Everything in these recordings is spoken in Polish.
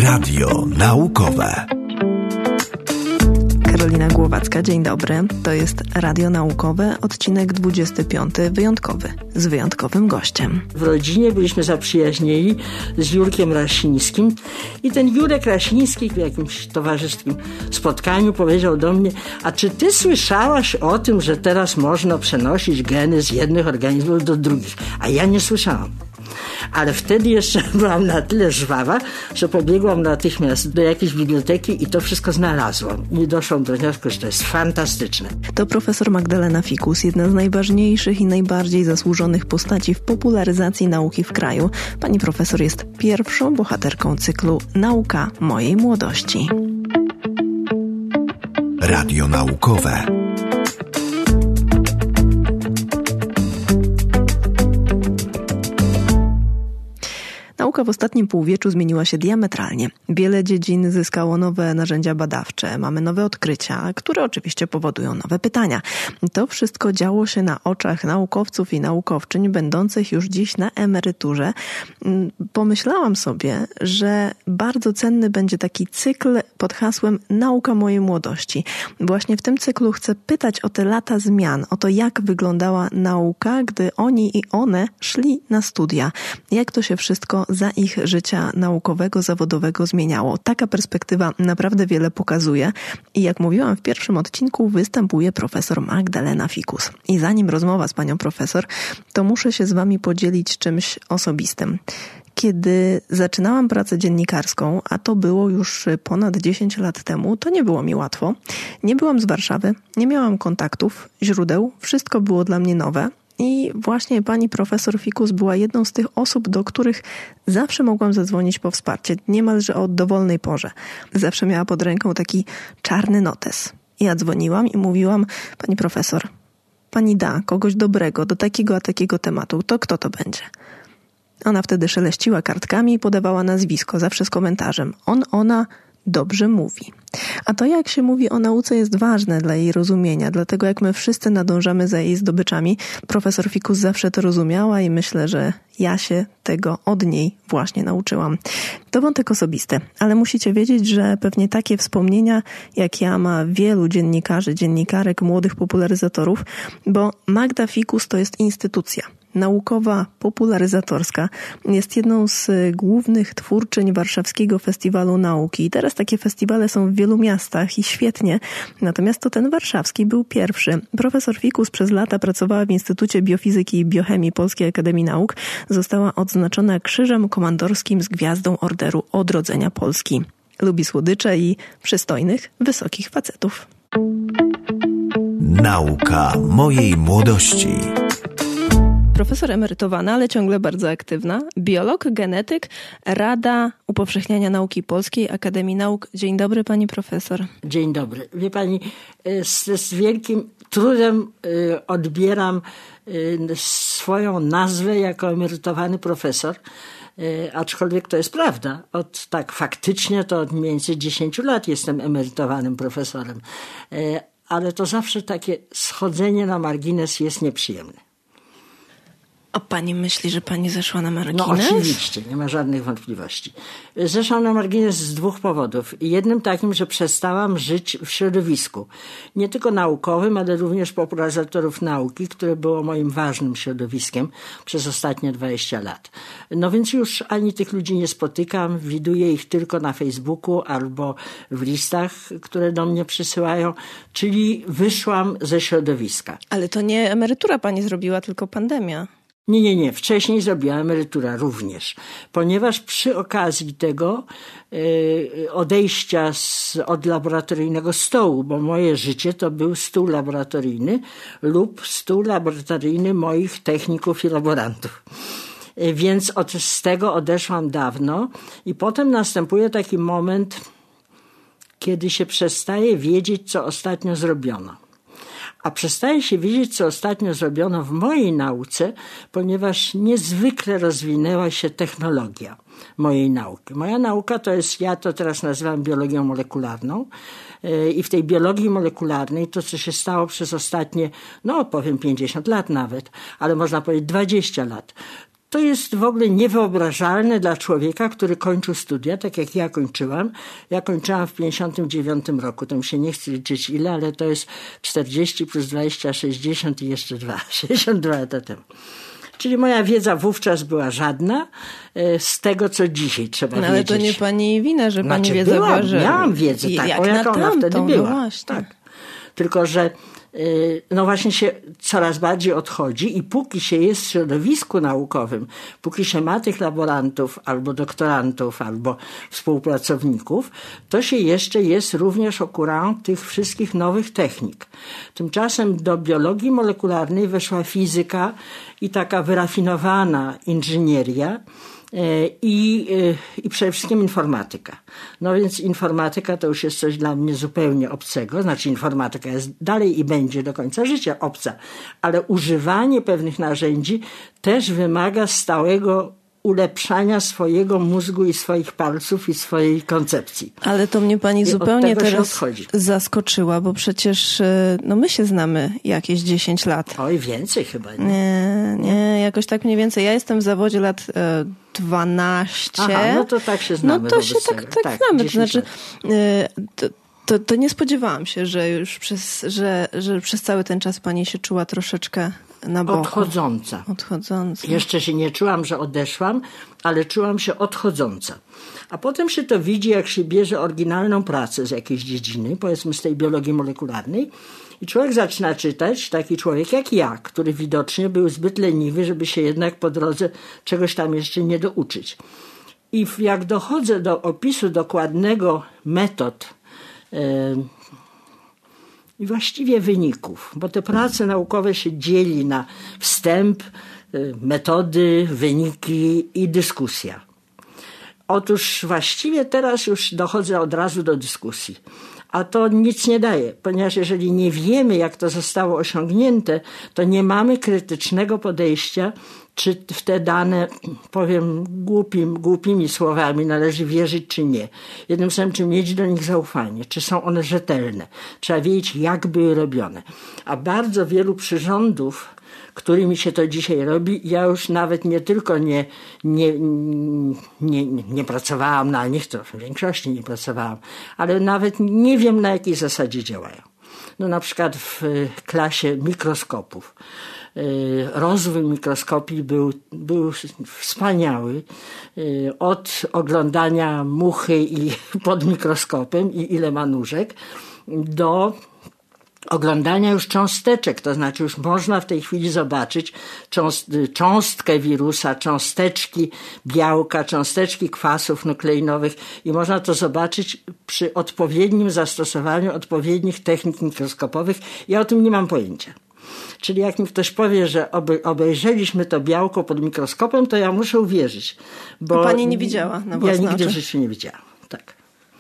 Radio naukowe. Karolina Głowacka, dzień dobry. To jest Radio Naukowe, odcinek 25, wyjątkowy, z wyjątkowym gościem. W rodzinie byliśmy zaprzyjaźnieni z Jurkiem Rasińskim i ten Jurek Rasiński w jakimś towarzyskim spotkaniu powiedział do mnie: a czy ty słyszałaś o tym, że teraz można przenosić geny z jednych organizmów do drugich? A ja nie słyszałam. Ale wtedy jeszcze byłam na tyle żwawa, że pobiegłam natychmiast do jakiejś biblioteki i to wszystko znalazłam. I doszłam do wniosku, że to jest fantastyczne. To profesor Magdalena Fikus, jedna z najważniejszych i najbardziej zasłużonych postaci w popularyzacji nauki w kraju. Pani profesor jest pierwszą bohaterką cyklu Nauka mojej młodości. Radio naukowe. Nauka w ostatnim półwieczu zmieniła się diametralnie. Wiele dziedzin zyskało nowe narzędzia badawcze, mamy nowe odkrycia, które oczywiście powodują nowe pytania. To wszystko działo się na oczach naukowców i naukowczyń będących już dziś na emeryturze. Pomyślałam sobie, że bardzo cenny będzie taki cykl pod hasłem Nauka mojej młodości. Właśnie w tym cyklu chcę pytać o te lata zmian, o to, jak wyglądała nauka, gdy oni i one szli na studia. Jak to się wszystko za ich życia naukowego, zawodowego zmieniało. Taka perspektywa naprawdę wiele pokazuje i jak mówiłam w pierwszym odcinku, występuje profesor Magdalena Fikus. I zanim rozmowa z panią profesor, to muszę się z wami podzielić czymś osobistym. Kiedy zaczynałam pracę dziennikarską, a to było już ponad 10 lat temu, to nie było mi łatwo. Nie byłam z Warszawy, nie miałam kontaktów, źródeł, wszystko było dla mnie nowe. I właśnie pani profesor Fikus była jedną z tych osób, do których zawsze mogłam zadzwonić po wsparcie, niemalże o dowolnej porze. Zawsze miała pod ręką taki czarny notes. Ja dzwoniłam i mówiłam: pani profesor, pani da kogoś dobrego do takiego a takiego tematu, to kto to będzie? Ona wtedy szeleściła kartkami i podawała nazwisko, zawsze z komentarzem: ona dobrze mówi. A to, jak się mówi o nauce, jest ważne dla jej rozumienia, dlatego jak my wszyscy nadążamy za jej zdobyczami, profesor Fikus zawsze to rozumiała i myślę, że ja się tego od niej właśnie nauczyłam. To wątek osobisty, ale musicie wiedzieć, że pewnie takie wspomnienia jak ja ma wielu dziennikarzy, dziennikarek, młodych popularyzatorów, bo Magda Fikus to jest instytucja naukowa, popularyzatorska. Jest jedną z głównych twórczyń Warszawskiego Festiwalu Nauki. I teraz takie festiwale są w wielu miastach i świetnie. Natomiast to ten warszawski był pierwszy. Profesor Fikus przez lata pracowała w Instytucie Biofizyki i Biochemii Polskiej Akademii Nauk. Została odznaczona Krzyżem Komandorskim z Gwiazdą Orderu Odrodzenia Polski. Lubi słodycze i przystojnych, wysokich facetów. Nauka mojej młodości. Profesor emerytowana, ale ciągle bardzo aktywna, biolog, genetyk, Rada Upowszechniania Nauki Polskiej Akademii Nauk. Dzień dobry, pani profesor. Dzień dobry. Wie pani, z wielkim trudem odbieram swoją nazwę jako emerytowany profesor, aczkolwiek to jest prawda. Faktycznie to od mniej więcej 10 lat jestem emerytowanym profesorem, ale to zawsze takie schodzenie na margines jest nieprzyjemne. A pani myśli, że pani zeszła na margines? No oczywiście, nie ma żadnych wątpliwości. Zeszłam na margines z 2 powodów. Jednym takim, że przestałam żyć w środowisku. Nie tylko naukowym, ale również popularyzatorów nauki, które było moim ważnym środowiskiem przez ostatnie 20 lat. No więc już ani tych ludzi nie spotykam, widuję ich tylko na Facebooku albo w listach, które do mnie przysyłają, czyli wyszłam ze środowiska. Ale to nie emerytura pani zrobiła, tylko pandemia. Nie. Wcześniej zrobiła emerytura również, ponieważ przy okazji tego odejścia od laboratoryjnego stołu, bo moje życie to był stół laboratoryjny lub stół laboratoryjny moich techników i laborantów. Więc z tego odeszłam dawno i potem następuje taki moment, kiedy się przestaje wiedzieć, co ostatnio zrobiono. A przestaje się wiedzieć, co ostatnio zrobiono w mojej nauce, ponieważ niezwykle rozwinęła się technologia mojej nauki. Moja nauka to jest, ja to teraz nazywam biologią molekularną i w tej biologii molekularnej to, co się stało przez ostatnie, 50 lat nawet, ale można powiedzieć 20 lat, To jest w ogóle niewyobrażalne dla człowieka, który kończył studia, tak jak ja kończyłam. Ja kończyłam w 59 roku. To mi się nie chce liczyć ile, ale to jest 40 plus 20, 60 i jeszcze 62 lata temu. Czyli moja wiedza wówczas była żadna z tego, co dzisiaj trzeba wiedzieć. Ale to nie pani wina, że pani wiedza była, że... Miałam wiedzę taką, jaka ona wtedy była. No właśnie. Tak. Tylko, że no właśnie się coraz bardziej odchodzi i póki się jest w środowisku naukowym, póki się ma tych laborantów albo doktorantów, albo współpracowników, to się jeszcze jest również au courant tych wszystkich nowych technik. Tymczasem do biologii molekularnej weszła fizyka i taka wyrafinowana inżynieria, i przede wszystkim informatyka. No więc informatyka to już jest coś dla mnie zupełnie obcego. Znaczy informatyka jest dalej i będzie do końca życia obca, ale używanie pewnych narzędzi też wymaga stałego ulepszania swojego mózgu i swoich palców i swojej koncepcji. Ale to mnie pani zupełnie teraz zaskoczyła, bo przecież no my się znamy jakieś 10 lat. Oj, więcej chyba. Nie, jakoś tak mniej więcej. Ja jestem w zawodzie lat 12. Aha, no to tak się znamy. No to się tak znamy. To znaczy, to nie spodziewałam się, że już że przez cały ten czas pani się czuła troszeczkę na boku. Odchodząca. Jeszcze się nie czułam, że odeszłam, ale czułam się odchodząca. A potem się to widzi, jak się bierze oryginalną pracę z jakiejś dziedziny, powiedzmy z tej biologii molekularnej, i człowiek zaczyna czytać, taki człowiek jak ja, który widocznie był zbyt leniwy, żeby się jednak po drodze czegoś tam jeszcze nie douczyć. I jak dochodzę do opisu dokładnego metod i właściwie wyników, bo te prace naukowe się dzieli na wstęp, metody, wyniki i dyskusja. Otóż właściwie teraz już dochodzę od razu do dyskusji. A to nic nie daje, ponieważ jeżeli nie wiemy, jak to zostało osiągnięte, to nie mamy krytycznego podejścia, czy w te dane, powiem głupimi słowami, należy wierzyć, czy nie. Jednym słowem, czy mieć do nich zaufanie, czy są one rzetelne. Trzeba wiedzieć, jak były robione. A bardzo wielu przyrządów, którymi się to dzisiaj robi, ja już nawet nie tylko nie pracowałam na nich, to w większości nie pracowałam, ale nawet nie wiem, na jakiej zasadzie działają. No na przykład w klasie mikroskopów. Rozwój mikroskopii był wspaniały. Od oglądania muchy i pod mikroskopem i ile ma nóżek, do oglądania już cząsteczek, to znaczy już można w tej chwili zobaczyć cząstkę wirusa, cząsteczki białka, cząsteczki kwasów nukleinowych i można to zobaczyć przy odpowiednim zastosowaniu odpowiednich technik mikroskopowych. Ja o tym nie mam pojęcia. Czyli jak mi ktoś powie, że obejrzeliśmy to białko pod mikroskopem, to ja muszę uwierzyć. Bo pani nie widziała na własne Ja nigdy oczy. w życiu nie widziałam. Tak.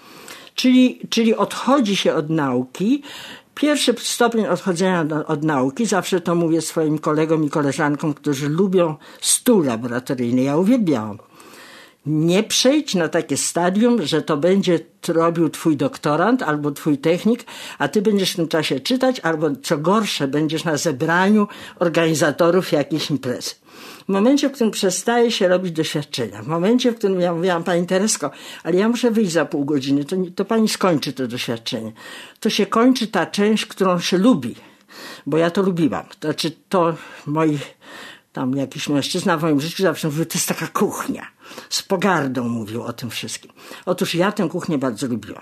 Czyli odchodzi się od nauki. Pierwszy stopień odchodzenia od nauki, zawsze to mówię swoim kolegom i koleżankom, którzy lubią stół laboratoryjny. Ja uwielbiałam. Nie przejdź na takie stadium, że to będzie robił twój doktorant albo twój technik, a ty będziesz w tym czasie czytać, albo co gorsze, będziesz na zebraniu organizatorów jakiejś imprezy. W momencie, w którym przestaje się robić doświadczenia, w momencie, w którym ja mówiłam, pani Teresko, ale ja muszę wyjść za pół godziny, to pani skończy to doświadczenie. To się kończy ta część, którą się lubi, bo ja to lubiłam. To znaczy to tam jakiś mężczyzna w moim życiu zawsze mówił, to jest taka kuchnia. Z pogardą mówił o tym wszystkim. Otóż ja tę kuchnię bardzo lubiłam.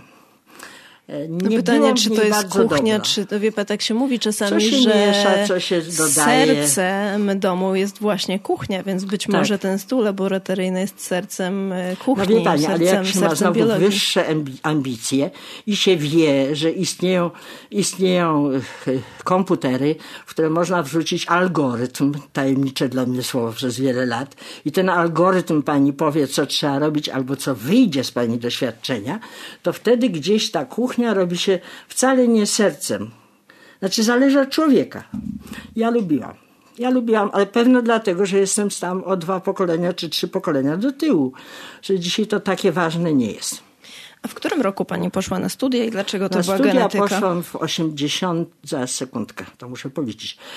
Nie pytanie, czy to jest kuchnia, dobra. Czy to wie pan, tak się mówi czasami, co się że miesza, co się dodaje. Sercem domu jest właśnie kuchnia, więc być może ten stół laboratoryjny jest sercem kuchni, no wie pani, ale jak się ma znowu wyższe ambicje i się wie, że istnieją komputery, w które można wrzucić algorytm, tajemnicze dla mnie słowo przez wiele lat, i ten algorytm pani powie, co trzeba robić albo co wyjdzie z pani doświadczenia, to wtedy gdzieś ta kuchnia robi się wcale nie sercem. Znaczy zależy od człowieka. Ja lubiłam, ale pewno dlatego, że jestem tam o 2 pokolenia czy 3 pokolenia do tyłu. Że dzisiaj to takie ważne nie jest. A w którym roku pani poszła na studia i dlaczego to była genetyka? genetyka? Na studia poszłam w 80... Zaraz sekundkę, to muszę policzyć.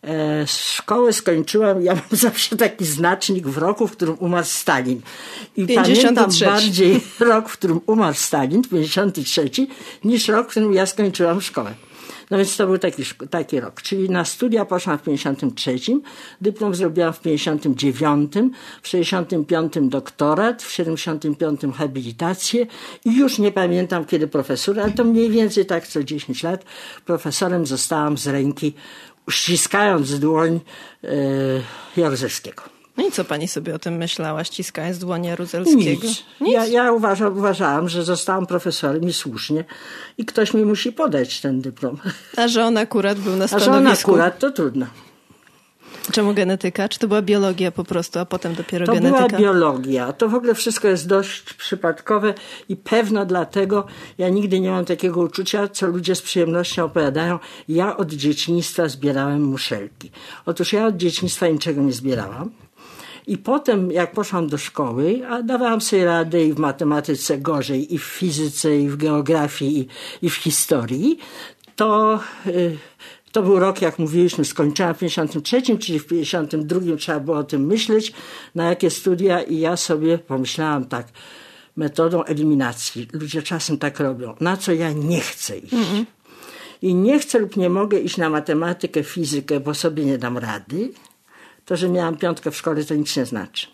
Szkołę skończyłam, ja mam zawsze taki znacznik w roku, w którym umarł Stalin. I 53. pamiętam bardziej rok, w którym umarł Stalin, 53, niż rok, w którym ja skończyłam szkołę. No więc to był taki rok. Czyli na studia poszłam w 53, dyplom zrobiłam w 59, w 65 doktorat, w 75 habilitację i już nie pamiętam kiedy profesura, ale to mniej więcej tak co 10 lat profesorem zostałam z ręki, ściskając dłoń Jaruzelskiego. No i co pani sobie o tym myślała, ściskając dłoń Jaruzelskiego? Nic. Ja uważałam, że zostałam profesorem i słusznie i ktoś mi musi podać ten dyplom. A że on akurat był na stanowisku? A że on akurat, to trudno. Czemu genetyka? Czy to była biologia po prostu, a potem dopiero to genetyka? To była biologia. To w ogóle wszystko jest dość przypadkowe i pewno dlatego ja nigdy nie mam takiego uczucia, co ludzie z przyjemnością opowiadają. Ja od dzieciństwa zbierałem muszelki. Otóż ja od dzieciństwa niczego nie zbierałam. I potem, jak poszłam do szkoły, a dawałam sobie radę i w matematyce gorzej, i w fizyce, i w geografii, i w historii, to był rok, jak mówiliśmy, skończyłam w 53, czyli w 52 trzeba było o tym myśleć, na jakie studia i ja sobie pomyślałam tak, metodą eliminacji. Ludzie czasem tak robią. Na co ja nie chcę iść. I nie chcę lub nie mogę iść na matematykę, fizykę, bo sobie nie dam rady. To, że miałam 5 w szkole, to nic nie znaczy.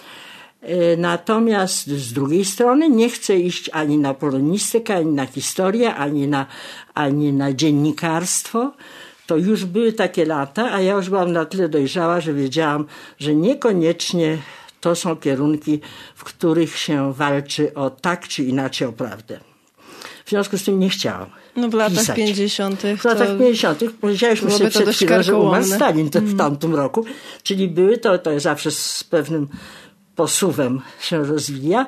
Natomiast z drugiej strony nie chcę iść ani na polonistykę, ani na historię, ani na dziennikarstwo. To już były takie lata, a ja już byłam na tyle dojrzała, że wiedziałam, że niekoniecznie to są kierunki, w których się walczy o tak czy inaczej o prawdę. W związku z tym nie chciałam. No w latach pisać. 50. W latach 50. Powiedzieliśmy sobie przed chwilą, że umarł Stalin w tamtym roku. Czyli były to zawsze z pewnym posuwem się rozwija.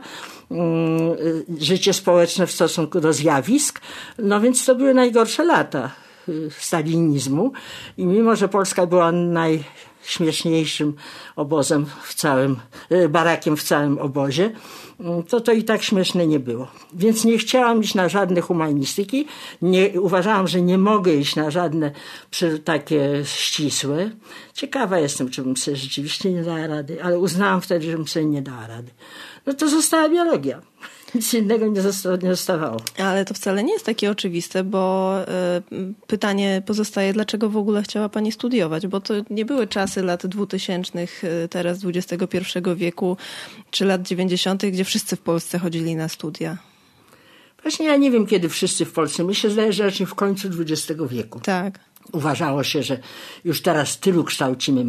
Życie społeczne w stosunku do zjawisk. No więc to były najgorsze lata stalinizmu. I mimo, że Polska była najśmieszniejszym obozem barakiem w całym obozie, to i tak śmieszne nie było. Więc nie chciałam iść na żadne humanistyki. Uważałam, że nie mogę iść na żadne takie ścisłe. Ciekawa jestem, czy bym sobie rzeczywiście nie dała rady, ale uznałam wtedy, że bym sobie nie dała rady. No to została biologia. Nic innego nie zostawało. Ale to wcale nie jest takie oczywiste, bo pytanie pozostaje, dlaczego w ogóle chciała pani studiować? Bo to nie były czasy lat 2000, teraz XXI wieku, czy lat 90., gdzie wszyscy w Polsce chodzili na studia. Właśnie ja nie wiem, kiedy wszyscy w Polsce. Mi się zdaje, że raczej w końcu XX wieku. Tak. Uważało się, że już teraz tylu kształcimy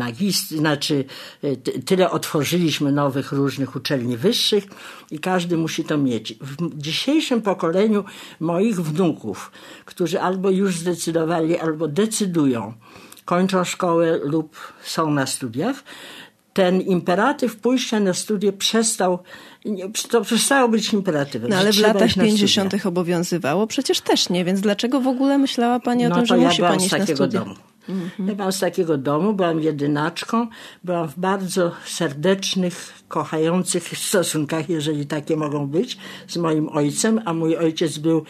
tyle otworzyliśmy nowych różnych uczelni wyższych i każdy musi to mieć. W dzisiejszym pokoleniu moich wnuków, którzy albo już zdecydowali, albo decydują, kończą szkołę lub są na studiach, ten imperatyw pójścia na studia przestało być imperatywem. No ale w latach 50. obowiązywało? Przecież też nie, więc dlaczego w ogóle myślała pani o tym, że musi pani iść na studia? Ja byłam z takiego domu, byłam jedynaczką, byłam w bardzo serdecznych, kochających stosunkach, jeżeli takie mogą być, z moim ojcem, a mój ojciec był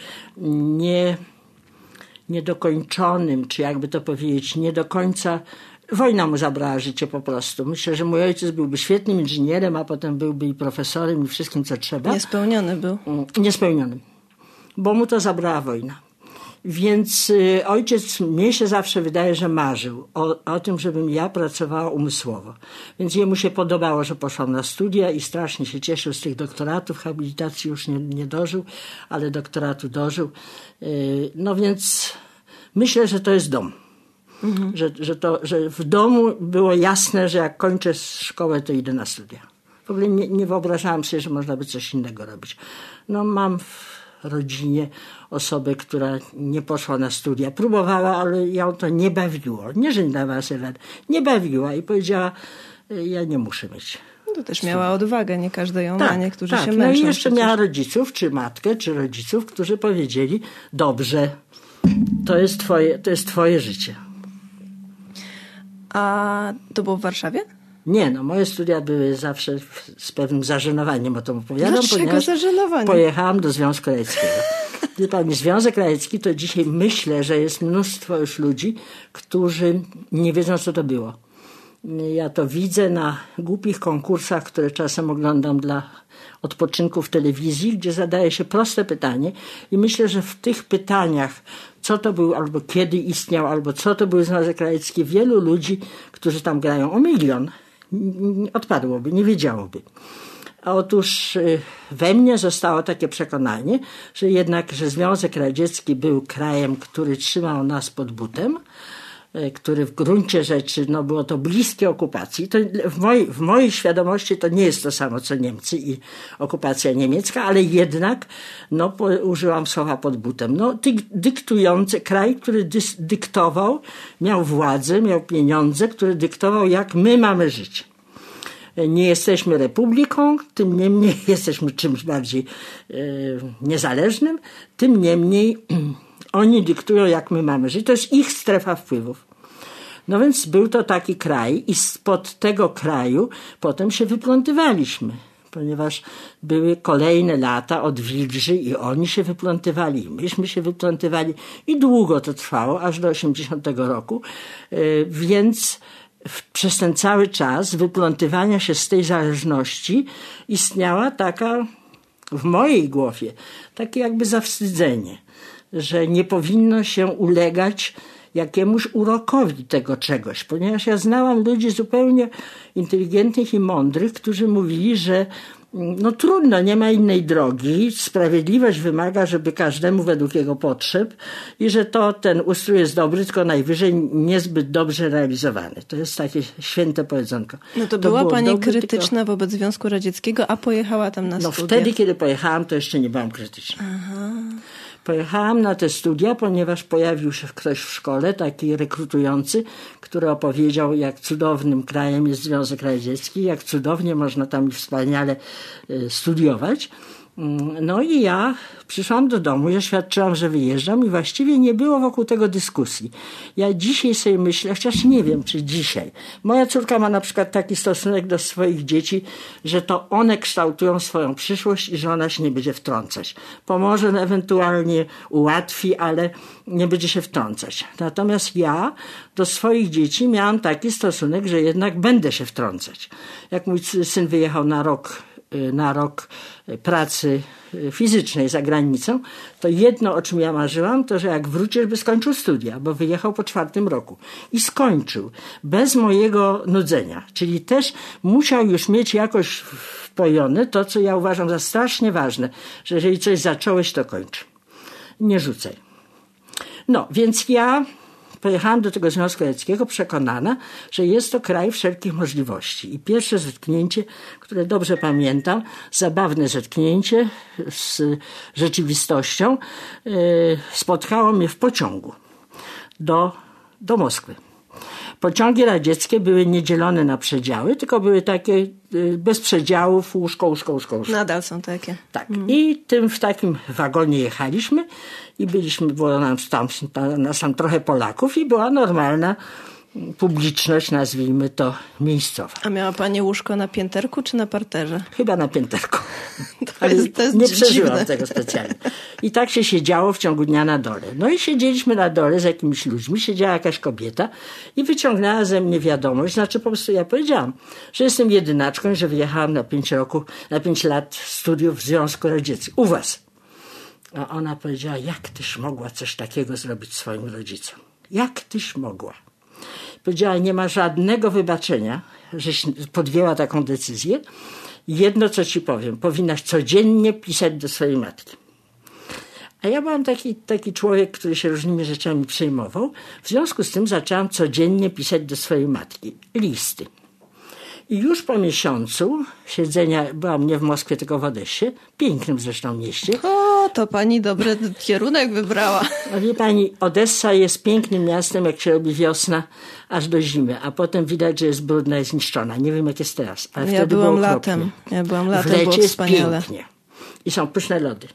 niedokończonym, czy jakby to powiedzieć, nie do końca. Wojna mu zabrała życie po prostu. Myślę, że mój ojciec byłby świetnym inżynierem, a potem byłby i profesorem i wszystkim, co trzeba. Niespełniony był. Niespełnionym, bo mu to zabrała wojna. Więc ojciec, mnie się zawsze wydaje, że marzył o tym, żebym ja pracowała umysłowo. Więc jemu się podobało, że poszłam na studia i strasznie się cieszył z tych doktoratów. Habilitacji już nie dożył, ale doktoratu dożył. No więc myślę, że to jest dom. Że w domu było jasne, że jak kończę szkołę, to idę na studia. W ogóle nie wyobrażałam sobie, że można by coś innego robić. No mam w rodzinie osobę, która nie poszła na studia. Próbowała, ale ją to nie bawiło. Nie, że nie dawała sobie rady. Nie bawiła i powiedziała, ja nie muszę mieć. No to też miała odwagę, nie każdy ją ma, niektórzy się męczą. No i jeszcze miała rodziców, czy matkę, czy rodziców, którzy powiedzieli, dobrze, to jest twoje życie. A to było w Warszawie? Nie, moje studia były zawsze z pewnym zażenowaniem o tym opowiadam. Dlaczego zażenowanie? Pojechałam do Związku Radzieckiego. Wie pani, Związek Radziecki to dzisiaj myślę, że jest mnóstwo już ludzi, którzy nie wiedzą, co to było. Ja to widzę na głupich konkursach, które czasem oglądam dla odpoczynku w telewizji, gdzie zadaje się proste pytanie i myślę, że w tych pytaniach, co to był, albo kiedy istniał, albo co to był Związek Radziecki, wielu ludzi, którzy tam grają o milion, odpadłoby, nie wiedziałoby. Otóż we mnie zostało takie przekonanie, że jednak, że Związek Radziecki był krajem, który trzymał nas pod butem, który w gruncie rzeczy było to bliskie okupacji. To w mojej świadomości to nie jest to samo co Niemcy i okupacja niemiecka, ale jednak użyłam słowa pod butem. Dyktujący kraj, który dyktował, miał władzę, miał pieniądze, który dyktował, jak my mamy żyć. Nie jesteśmy republiką, tym niemniej jesteśmy czymś bardziej niezależnym, tym niemniej oni dyktują, jak my mamy żyć. To jest ich strefa wpływów. No więc był to taki kraj i spod tego kraju potem się wyplątywaliśmy, ponieważ były kolejne lata odwilży i oni się wyplątywali, i myśmy się wyplątywali i długo to trwało, aż do 80 roku, więc przez ten cały czas wyplątywania się z tej zależności istniała taka w mojej głowie, takie jakby zawstydzenie, że nie powinno się ulegać jakiemuś urokowi tego czegoś, ponieważ ja znałam ludzi zupełnie inteligentnych i mądrych, którzy mówili, że trudno, nie ma innej drogi, sprawiedliwość wymaga, żeby każdemu według jego potrzeb i że ten ustrój jest dobry, tylko najwyżej niezbyt dobrze realizowany. To jest takie święte powiedzonko. To była pani krytyczna wobec Związku Radzieckiego, a pojechała tam na studia? Wtedy, kiedy pojechałam, to jeszcze nie byłam krytyczna. Aha. Pojechałam na te studia, ponieważ pojawił się ktoś w szkole, taki rekrutujący, który opowiedział, jak cudownym krajem jest Związek Radziecki, jak cudownie można tam wspaniale studiować. I ja przyszłam do domu i oświadczyłam, że wyjeżdżam i właściwie nie było wokół tego dyskusji. Ja dzisiaj sobie myślę, chociaż nie wiem, czy dzisiaj. Moja córka ma na przykład taki stosunek do swoich dzieci, że to one kształtują swoją przyszłość i że ona się nie będzie wtrącać. Pomoże, ewentualnie ułatwi, ale nie będzie się wtrącać. Natomiast ja do swoich dzieci miałam taki stosunek, że jednak będę się wtrącać. Jak mój syn wyjechał na rok pracy fizycznej za granicą, to jedno, o czym ja marzyłam, to, że jak wróci, żeby skończył studia, bo wyjechał po 4 roku i skończył bez mojego nudzenia, czyli też musiał już mieć jakoś wpojone to, co ja uważam za strasznie ważne, że jeżeli coś zacząłeś, to kończ. Nie rzucaj. Więc ja pojechałam do tego Związku Radzieckiego przekonana, że jest to kraj wszelkich możliwości. I pierwsze zetknięcie, które dobrze pamiętam, zabawne zetknięcie z rzeczywistością, spotkało mnie w pociągu do Moskwy. Pociągi radzieckie były nie dzielone na przedziały, tylko były takie bez przedziałów, łóżko. Nadal są takie. Tak. I w takim wagonie jechaliśmy i było nas tam trochę Polaków i była normalna publiczność, nazwijmy to, miejscowa. A miała pani łóżko na pięterku czy na parterze? Chyba na pięterku. To jest nie przeżyłam dziwne. tego specjalnie. I tak się siedziało w ciągu dnia na dole. I siedzieliśmy na dole z jakimiś ludźmi, siedziała jakaś kobieta i wyciągnęła ze mnie wiadomość, po prostu ja powiedziałam, że jestem jedynaczką i że wyjechałam na 5 lat studiów w Związku Radzieckim. U was. A ona powiedziała, jak tyś mogła coś takiego zrobić swoim rodzicom? Jak tyś mogła? Powiedziała, nie ma żadnego wybaczenia, żeś podjęła taką decyzję. Jedno, co ci powiem, powinnaś codziennie pisać do swojej matki. A ja byłam taki człowiek, który się różnymi rzeczami przejmował. W związku z tym zaczęłam codziennie pisać do swojej matki listy. I już po miesiącu siedzenia, byłam nie w Moskwie, tylko w Odessie, pięknym zresztą mieście. O, to pani dobry kierunek wybrała. A wie pani, Odessa jest pięknym miastem, jak się robi wiosna, aż do zimy, a potem widać, że jest brudna i zniszczona. Nie wiem, jak jest teraz, ale Ja wtedy byłam było latem, w lecie było jest wspaniale. pięknie. I są pyszne lody.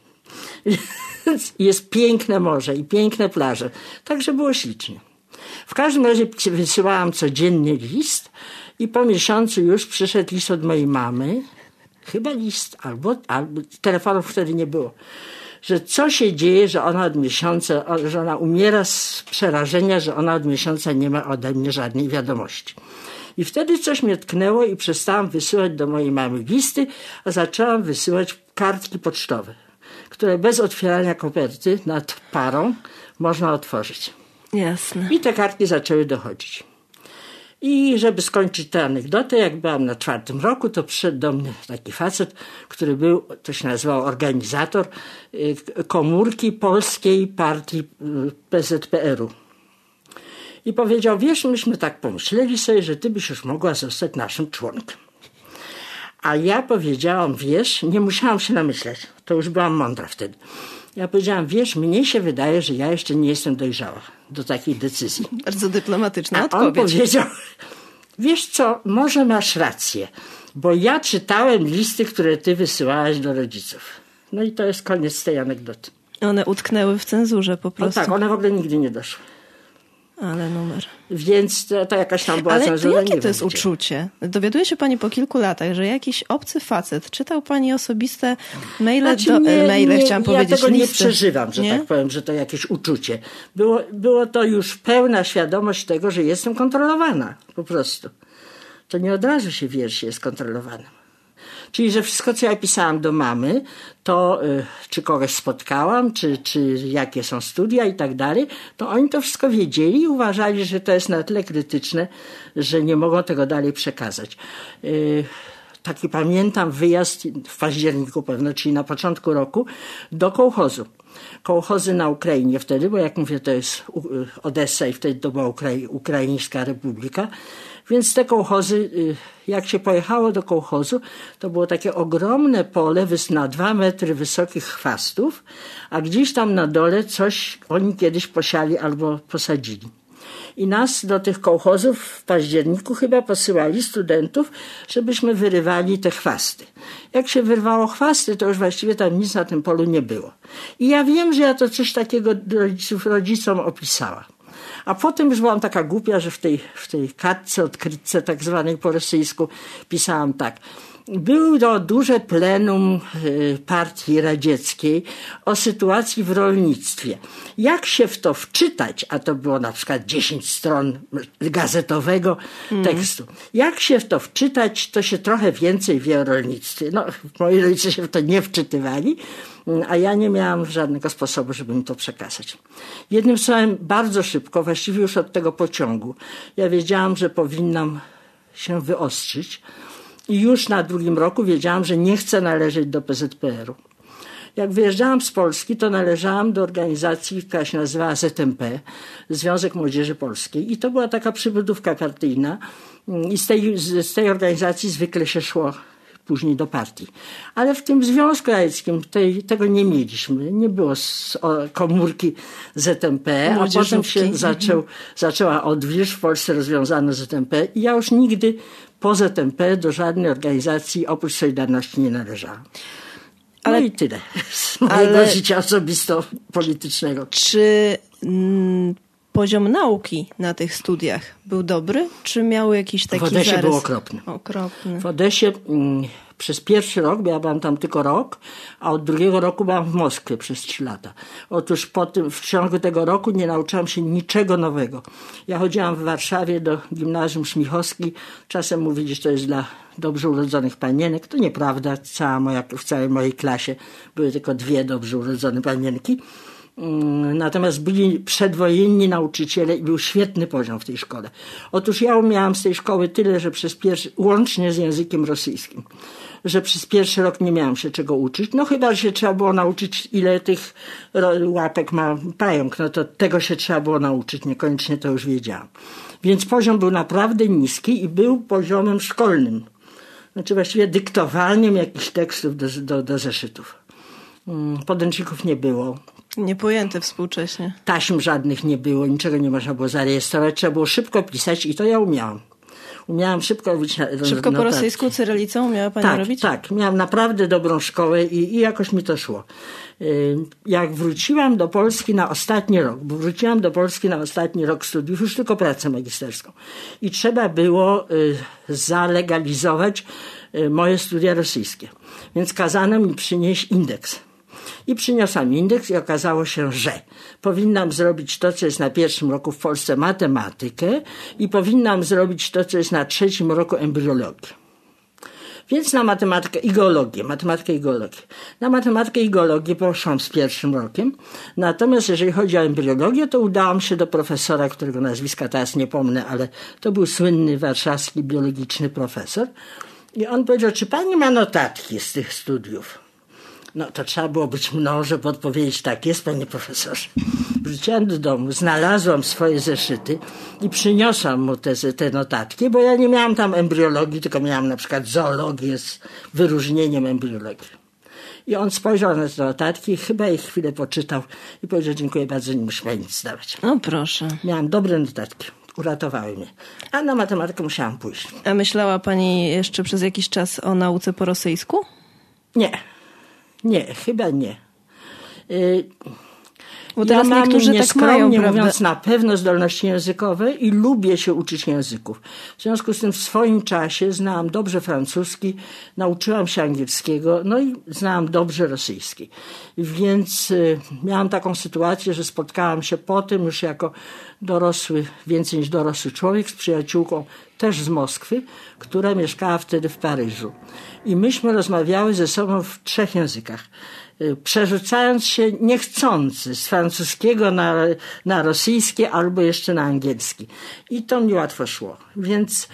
Jest piękne morze i piękne plaże. Także było ślicznie. W każdym razie wysyłałam codziennie list i po miesiącu już przyszedł list od mojej mamy. Chyba list, albo telefonów wtedy nie było. że co się dzieje, że ona od miesiąca, że ona umiera z przerażenia, że ona od miesiąca nie ma ode mnie żadnej wiadomości. I wtedy coś mnie tknęło i przestałam wysyłać do mojej mamy listy, a zaczęłam wysyłać kartki pocztowe, które bez otwierania koperty nad parą można otworzyć. Jasne. I te kartki zaczęły dochodzić. I żeby skończyć tę anegdotę, jak byłam na 4. roku, to przyszedł do mnie taki facet, który był, to się nazywał organizator komórki Polskiej Partii PZPR-u. I powiedział, wiesz, myśmy tak pomyśleli sobie, że ty byś już mogła zostać naszym członkiem. A ja powiedziałam, wiesz, nie musiałam się namyśleć, to już byłam mądra wtedy. Ja powiedziałam, wiesz, mnie się wydaje, że ja jeszcze nie jestem dojrzała do takiej decyzji. Bardzo dyplomatyczna odpowiedź. On powiedział, wiesz co, może masz rację, bo ja czytałem listy, które ty wysyłałaś do rodziców. No i to jest koniec tej anegdoty. One utknęły w cenzurze po prostu. No tak, one w ogóle nigdy nie doszły. Ale numer. Więc to jakaś tam była cenzura. Ale jakie to jest uczucie? Dowiaduje się pani po kilku latach, że jakiś obcy facet czytał pani osobiste maile, chciałam powiedzieć, ja tego listy. Nie przeżywam, że tak powiem, że to jakieś uczucie. Było to już pełna świadomość tego, że jestem kontrolowana. Po prostu. To nie od razu się wie, że się jest kontrolowana. Czyli, że wszystko, co ja pisałam do mamy, to czy kogoś spotkałam, czy jakie są studia i tak dalej, to oni to wszystko wiedzieli i uważali, że to jest na tyle krytyczne, że nie mogą tego dalej przekazać. Taki pamiętam wyjazd w październiku pewno, czyli na początku roku, do kołchozu. Kołchozy na Ukrainie wtedy, bo jak mówię, to jest Odessa i wtedy to była Ukraińska Republika. Więc te kołchozy, jak się pojechało do kołchozu, to było takie ogromne pole na 2 metry wysokich chwastów, a gdzieś tam na dole coś oni kiedyś posiali albo posadzili. I nas do tych kołchozów w październiku chyba posyłali studentów, żebyśmy wyrywali te chwasty. Jak się wyrwało chwasty, to już właściwie tam nic na tym polu nie było. I ja wiem, że ja to coś takiego rodzicom opisała. A potem już byłam taka głupia, że w tej kartce, odkrytce tak zwanej po rosyjsku pisałam tak. Było duże plenum partii radzieckiej o sytuacji w rolnictwie. Jak się w to wczytać, a to było na przykład 10 stron gazetowego tekstu. Jak się w to wczytać, to się trochę więcej wie o rolnictwie. No, moi rodzice się w to nie wczytywali, a ja nie miałam żadnego sposobu, żeby mi to przekazać. Jednym słowem, bardzo szybko, właściwie już od tego pociągu, ja wiedziałam, że powinnam się wyostrzyć. I już na 2. roku wiedziałam, że nie chcę należeć do PZPR-u. Jak wyjeżdżałam z Polski, to należałam do organizacji, która się nazywała ZMP, Związek Młodzieży Polskiej. I to była taka przybudówka partyjna. I z tej organizacji zwykle się szło później do partii. Ale w tym Związku Radzieckim tego nie mieliśmy. Nie było komórki ZMP, a potem się zaczęła odwilż. W Polsce rozwiązano ZMP i ja już nigdy po ZMP do żadnej organizacji oprócz Solidarności nie należałam. No i tyle z mojego życia osobisto-politycznego. Czy poziom nauki na tych studiach był dobry, czy miały jakiś taki zarys? W Odessie był okropny. W Odessie przez 1. rok, bo ja byłam tam tylko rok, a od 2. roku byłam w Moskwie przez 3 lata. Otóż w ciągu tego roku nie nauczyłam się niczego nowego. Ja chodziłam w Warszawie do gimnazjum Szmichowski. Czasem mówili, że to jest dla dobrze urodzonych panienek. To nieprawda. W całej mojej klasie były tylko 2 dobrze urodzone panienki. Natomiast byli przedwojenni nauczyciele i był świetny poziom w tej szkole. Otóż ja umiałam z tej szkoły tyle, że łącznie z językiem rosyjskim, że przez 1. rok nie miałam się czego uczyć. No chyba, że się trzeba było nauczyć, ile tych łapek ma pająk. No to tego się trzeba było nauczyć. Niekoniecznie to już wiedziałam. Więc poziom był naprawdę niski i był poziomem szkolnym. Znaczy właściwie dyktowaniem jakichś tekstów do zeszytów. Podręczników nie było. Niepojęte współcześnie. Taśm żadnych nie było, niczego nie można było zarejestrować. Trzeba było szybko pisać i to ja umiałam. Umiałam szybko robić... Szybko po rosyjsku, cyrylicą umiała pani robić? Tak. Miałam naprawdę dobrą szkołę i jakoś mi to szło. Jak wróciłam do Polski na ostatni rok, bo wróciłam do Polski na ostatni rok studiów, już tylko pracę magisterską. I trzeba było zalegalizować moje studia rosyjskie. Więc kazano mi przynieść indeks. I przyniosłam indeks i okazało się, że powinnam zrobić to, co jest na pierwszym roku w Polsce matematykę i powinnam zrobić to, co jest na trzecim roku embriologię. Więc na matematykę i geologię. Na matematykę i geologię poszłam z pierwszym rokiem. Natomiast jeżeli chodzi o embriologię, to udałam się do profesora, którego nazwiska teraz nie pomnę, ale to był słynny warszawski biologiczny profesor. I on powiedział, czy pani ma notatki z tych studiów? No to trzeba było być mną, żeby odpowiedzieć tak, jest panie profesorze. Wróciłam do domu, znalazłam swoje zeszyty i przyniosłam mu te notatki, bo ja nie miałam tam embriologii, tylko miałam na przykład zoologię z wyróżnieniem embriologii. I on spojrzał na te notatki, chyba ich chwilę poczytał i powiedział, dziękuję bardzo, nie muszę pani nic zdawać. O proszę. Miałam dobre notatki. Uratowały mnie. A na matematykę musiałam pójść. A myślała pani jeszcze przez jakiś czas o nauce po rosyjsku? Nie, chyba nie. Bo teraz ja mam niektórzy nieskromnie tak mają, mówiąc na pewno zdolności językowe i lubię się uczyć języków. W związku z tym w swoim czasie znałam dobrze francuski, nauczyłam się angielskiego, no i znałam dobrze rosyjski. Więc miałam taką sytuację, że spotkałam się potem już jako dorosły, więcej niż dorosły człowiek z przyjaciółką też z Moskwy, która mieszkała wtedy w Paryżu. I myśmy rozmawiały ze sobą w 3 językach. Przerzucając się niechcący z francuskiego na rosyjski albo jeszcze na angielski. I to mi łatwo szło. Więc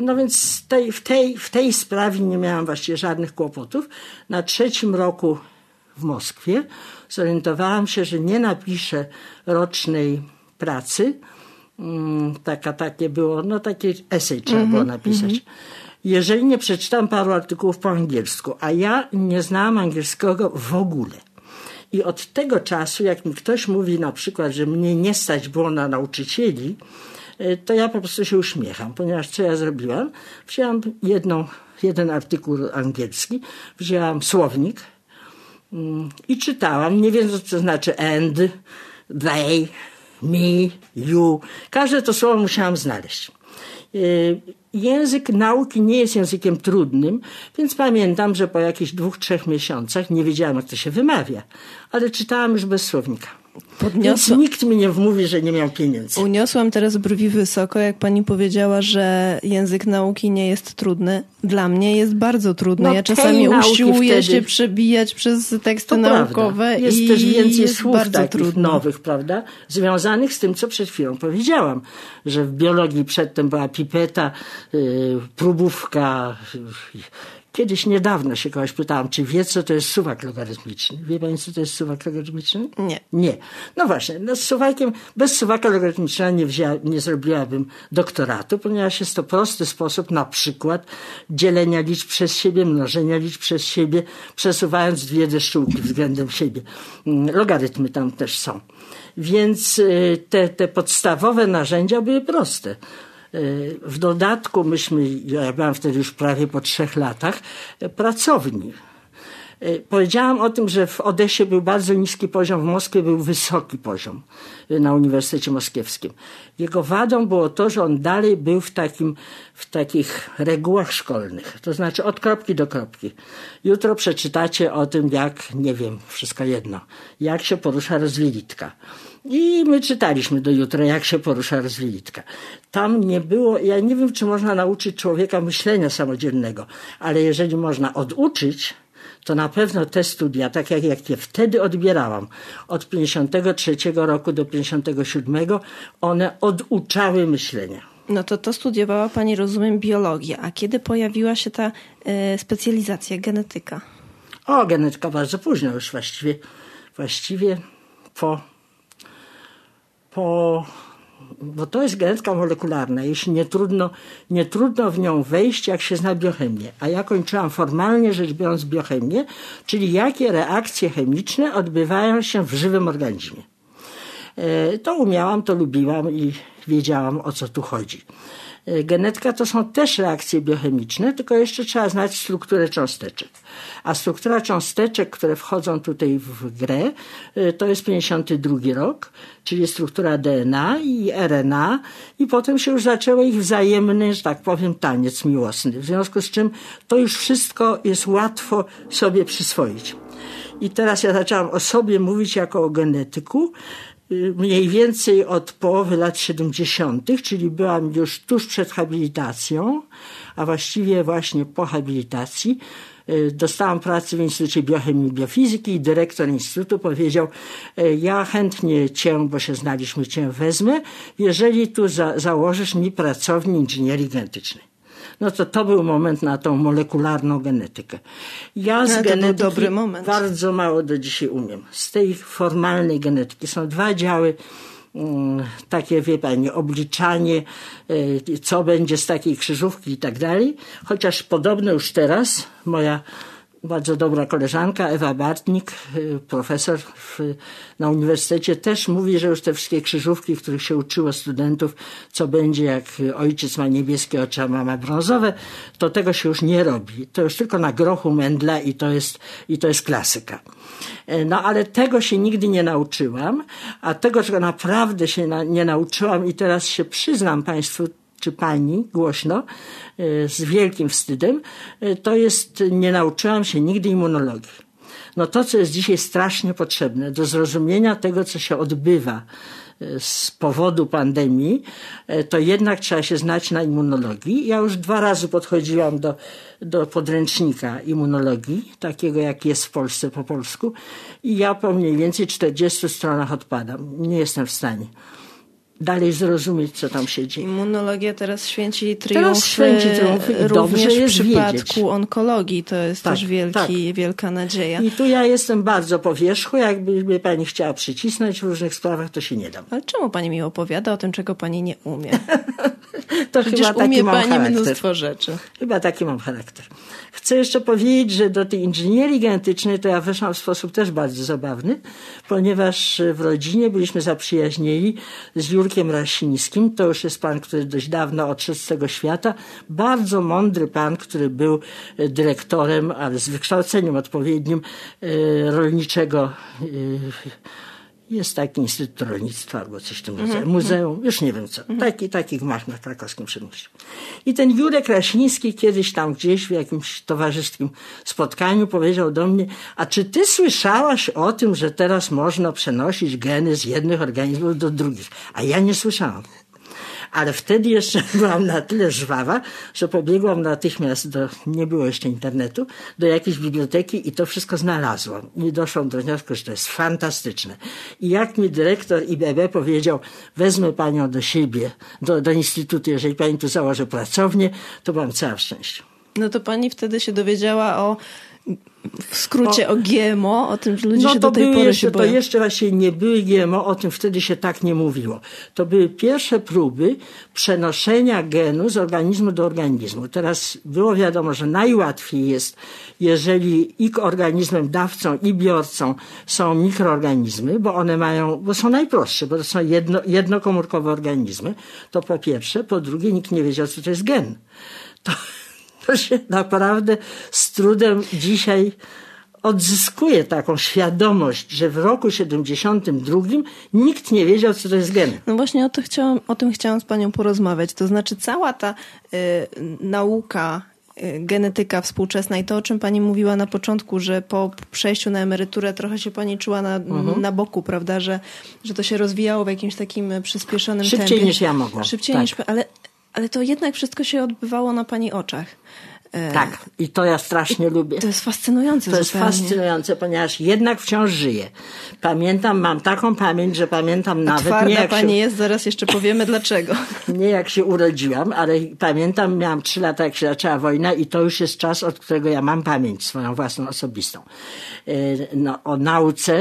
w tej sprawie nie miałam właściwie żadnych kłopotów. Na 3. roku w Moskwie zorientowałam się, że nie napiszę rocznej pracy. Takie było, taki esej trzeba było napisać. Jeżeli nie przeczytam paru artykułów po angielsku, a ja nie znałam angielskiego w ogóle. I od tego czasu, jak mi ktoś mówi na przykład, że mnie nie stać było na nauczycieli, to ja po prostu się uśmiecham, ponieważ co ja zrobiłam? Wzięłam jeden artykuł angielski, wzięłam słownik i czytałam, nie wiedząc co znaczy and, they, me, you. Każde to słowo musiałam znaleźć. Język nauki nie jest językiem trudnym, więc pamiętam, że po jakichś 2-3 miesiącach nie wiedziałam, jak to się wymawia, ale czytałam już bez słownika. Więc nikt mi nie wmówi, że nie miał pieniędzy. Uniosłam teraz brwi wysoko, jak pani powiedziała, że język nauki nie jest trudny. Dla mnie jest bardzo trudny. Ja czasami usiłuję się przebijać przez teksty naukowe. Prawda. Jest też więcej słów takich nowych, prawda? Związanych z tym, co przed chwilą powiedziałam. Że w biologii przedtem była pipeta, próbówka. Kiedyś niedawno się kogoś pytałam, czy wie, co to jest suwak logarytmiczny. Wie pani, co to jest suwak logarytmiczny? Nie. No właśnie, bez suwaka logarytmicznego nie zrobiłabym doktoratu, ponieważ jest to prosty sposób na przykład dzielenia liczb przez siebie, mnożenia liczb przez siebie, przesuwając 2 deszczułki względem siebie. Logarytmy tam też są. Więc te podstawowe narzędzia były proste. W dodatku ja byłam wtedy już prawie po 3 latach, pracowni. Powiedziałam o tym, że w Odessie był bardzo niski poziom, w Moskwie był wysoki poziom na Uniwersytecie Moskiewskim. Jego wadą było to, że on dalej był w takich regułach szkolnych. To znaczy od kropki do kropki. Jutro przeczytacie o tym, wszystko jedno, jak się porusza rozwielitka. I my czytaliśmy do jutra, jak się porusza rozwielitka. Tam nie było, ja nie wiem, czy można nauczyć człowieka myślenia samodzielnego, ale jeżeli można oduczyć, to na pewno te studia, tak jak je wtedy odbierałam, od 53 roku do 57, one oduczały myślenia. No to studiowała pani, rozumiem, biologię. A kiedy pojawiła się ta specjalizacja, genetyka? Genetyka bardzo późno już właściwie bo to jest genetyka molekularna. Jeśli nie trudno w nią wejść, jak się zna biochemię. A ja kończyłam formalnie rzecz biorąc biochemię, czyli jakie reakcje chemiczne odbywają się w żywym organizmie. To umiałam, to lubiłam i wiedziałam, o co tu chodzi. Genetyka to są też reakcje biochemiczne, tylko jeszcze trzeba znać strukturę cząsteczek. A struktura cząsteczek, które wchodzą tutaj w grę, to jest 52 rok, czyli struktura DNA i RNA i potem się już zaczęło ich wzajemny, że tak powiem, taniec miłosny. W związku z czym to już wszystko jest łatwo sobie przyswoić. I teraz ja zaczęłam o sobie mówić jako o genetyku, mniej więcej od połowy lat 70., czyli byłam już tuż przed habilitacją, a właściwie właśnie po habilitacji. Dostałam pracę w Instytucie Biochemii i Biofizyki i dyrektor Instytutu powiedział: ja chętnie cię, bo się znaliśmy, cię wezmę, jeżeli tu założysz mi pracownię inżynierii genetycznej. No to był moment na tą molekularną genetykę. Ja z genetyki dobry moment. Bardzo mało do dzisiaj umiem. Z tej formalnej genetyki są 2 działy, takie, wie pani, obliczanie, co będzie z takiej krzyżówki i tak dalej. Chociaż podobno już teraz moja bardzo dobra koleżanka Ewa Bartnik, profesor na uniwersytecie, też mówi, że już te wszystkie krzyżówki, których się uczyło studentów, co będzie jak ojciec ma niebieskie oczy, a mama brązowe, to tego się już nie robi. To już tylko na grochu Mendla i to jest klasyka. No ale tego się nigdy nie nauczyłam, a tego, czego naprawdę się nie nauczyłam i teraz się przyznam państwu, czy pani głośno, z wielkim wstydem, to jest, nie nauczyłam się nigdy immunologii. No to, co jest dzisiaj strasznie potrzebne do zrozumienia tego, co się odbywa z powodu pandemii, to jednak trzeba się znać na immunologii. Ja już 2 razy podchodziłam do podręcznika immunologii, takiego jak jest w Polsce po polsku, i ja po mniej więcej 40 stronach odpadam. Nie jestem w stanie dalej zrozumieć, co tam się dzieje. Immunologia teraz święci triumfy i również jest w przypadku wiedzieć. Onkologii. To jest też wielka nadzieja. I tu ja jestem bardzo po wierzchu. Jakby mnie pani chciała przycisnąć w różnych sprawach, to się nie dam. Ale czemu pani mi opowiada o tym, czego pani nie umie? To przecież chyba taki umie mam pani charakter. mnóstwo rzeczy. Chyba taki mam charakter. Chcę jeszcze powiedzieć, że do tej inżynierii genetycznej to ja weszłam w sposób też bardzo zabawny, ponieważ w rodzinie byliśmy zaprzyjaźnieni z Jurkiem Rasińskim. To już jest pan, który dość dawno odszedł z tego świata. Bardzo mądry pan, który był dyrektorem, ale z wykształceniem odpowiednim rolniczego. Jest taki Instytut Rolnictwa albo coś w tym rodzaju. Muzeum, już nie wiem co. Taki gmach na Krakowskim Przedmieściu. I ten Jurek Rasiński kiedyś tam gdzieś w jakimś towarzyskim spotkaniu powiedział do mnie: a czy ty słyszałaś o tym, że teraz można przenosić geny z jednych organizmów do drugich? A ja nie słyszałam. Ale wtedy jeszcze byłam na tyle żwawa, że pobiegłam natychmiast nie było jeszcze internetu, do jakiejś biblioteki i to wszystko znalazłam. I doszłam do wniosku, że to jest fantastyczne. I jak mi dyrektor IBB powiedział: wezmę panią do siebie, do instytutu, jeżeli pani tu założy pracownię, to byłam cała w szczęściu. No to pani wtedy się dowiedziała w skrócie o GMO, o tym, że ludzie się do tej pory się boją. To jeszcze właśnie nie były GMO, o tym wtedy się tak nie mówiło. To były pierwsze próby przenoszenia genu z organizmu do organizmu. Teraz było wiadomo, że najłatwiej jest, jeżeli i organizmem dawcą, i biorcą są mikroorganizmy, bo są najprostsze, bo to są jednokomórkowe organizmy. To po pierwsze. Po drugie, nikt nie wiedział, co to jest gen. To się naprawdę z trudem dzisiaj odzyskuje taką świadomość, że w roku 72 nikt nie wiedział, co to jest gen. No właśnie o tym chciałam z panią porozmawiać. To znaczy cała ta nauka, genetyka współczesna i to, o czym pani mówiła na początku, że po przejściu na emeryturę trochę się pani czuła na boku, prawda, że to się rozwijało w jakimś takim przyspieszonym tempie. Szybciej niż ja mogłam. Ale to jednak wszystko się odbywało na pani oczach. Tak, i to ja strasznie lubię. To jest fascynujące. To jest fascynujące, ponieważ jednak wciąż żyję. Pamiętam, mam taką pamięć, że pamiętam nawet... Twarda pani jest, zaraz jeszcze powiemy dlaczego. Nie jak się urodziłam, ale pamiętam, miałam 3 lata, jak się zaczęła wojna i to już jest czas, od którego ja mam pamięć swoją własną, osobistą. O nauce,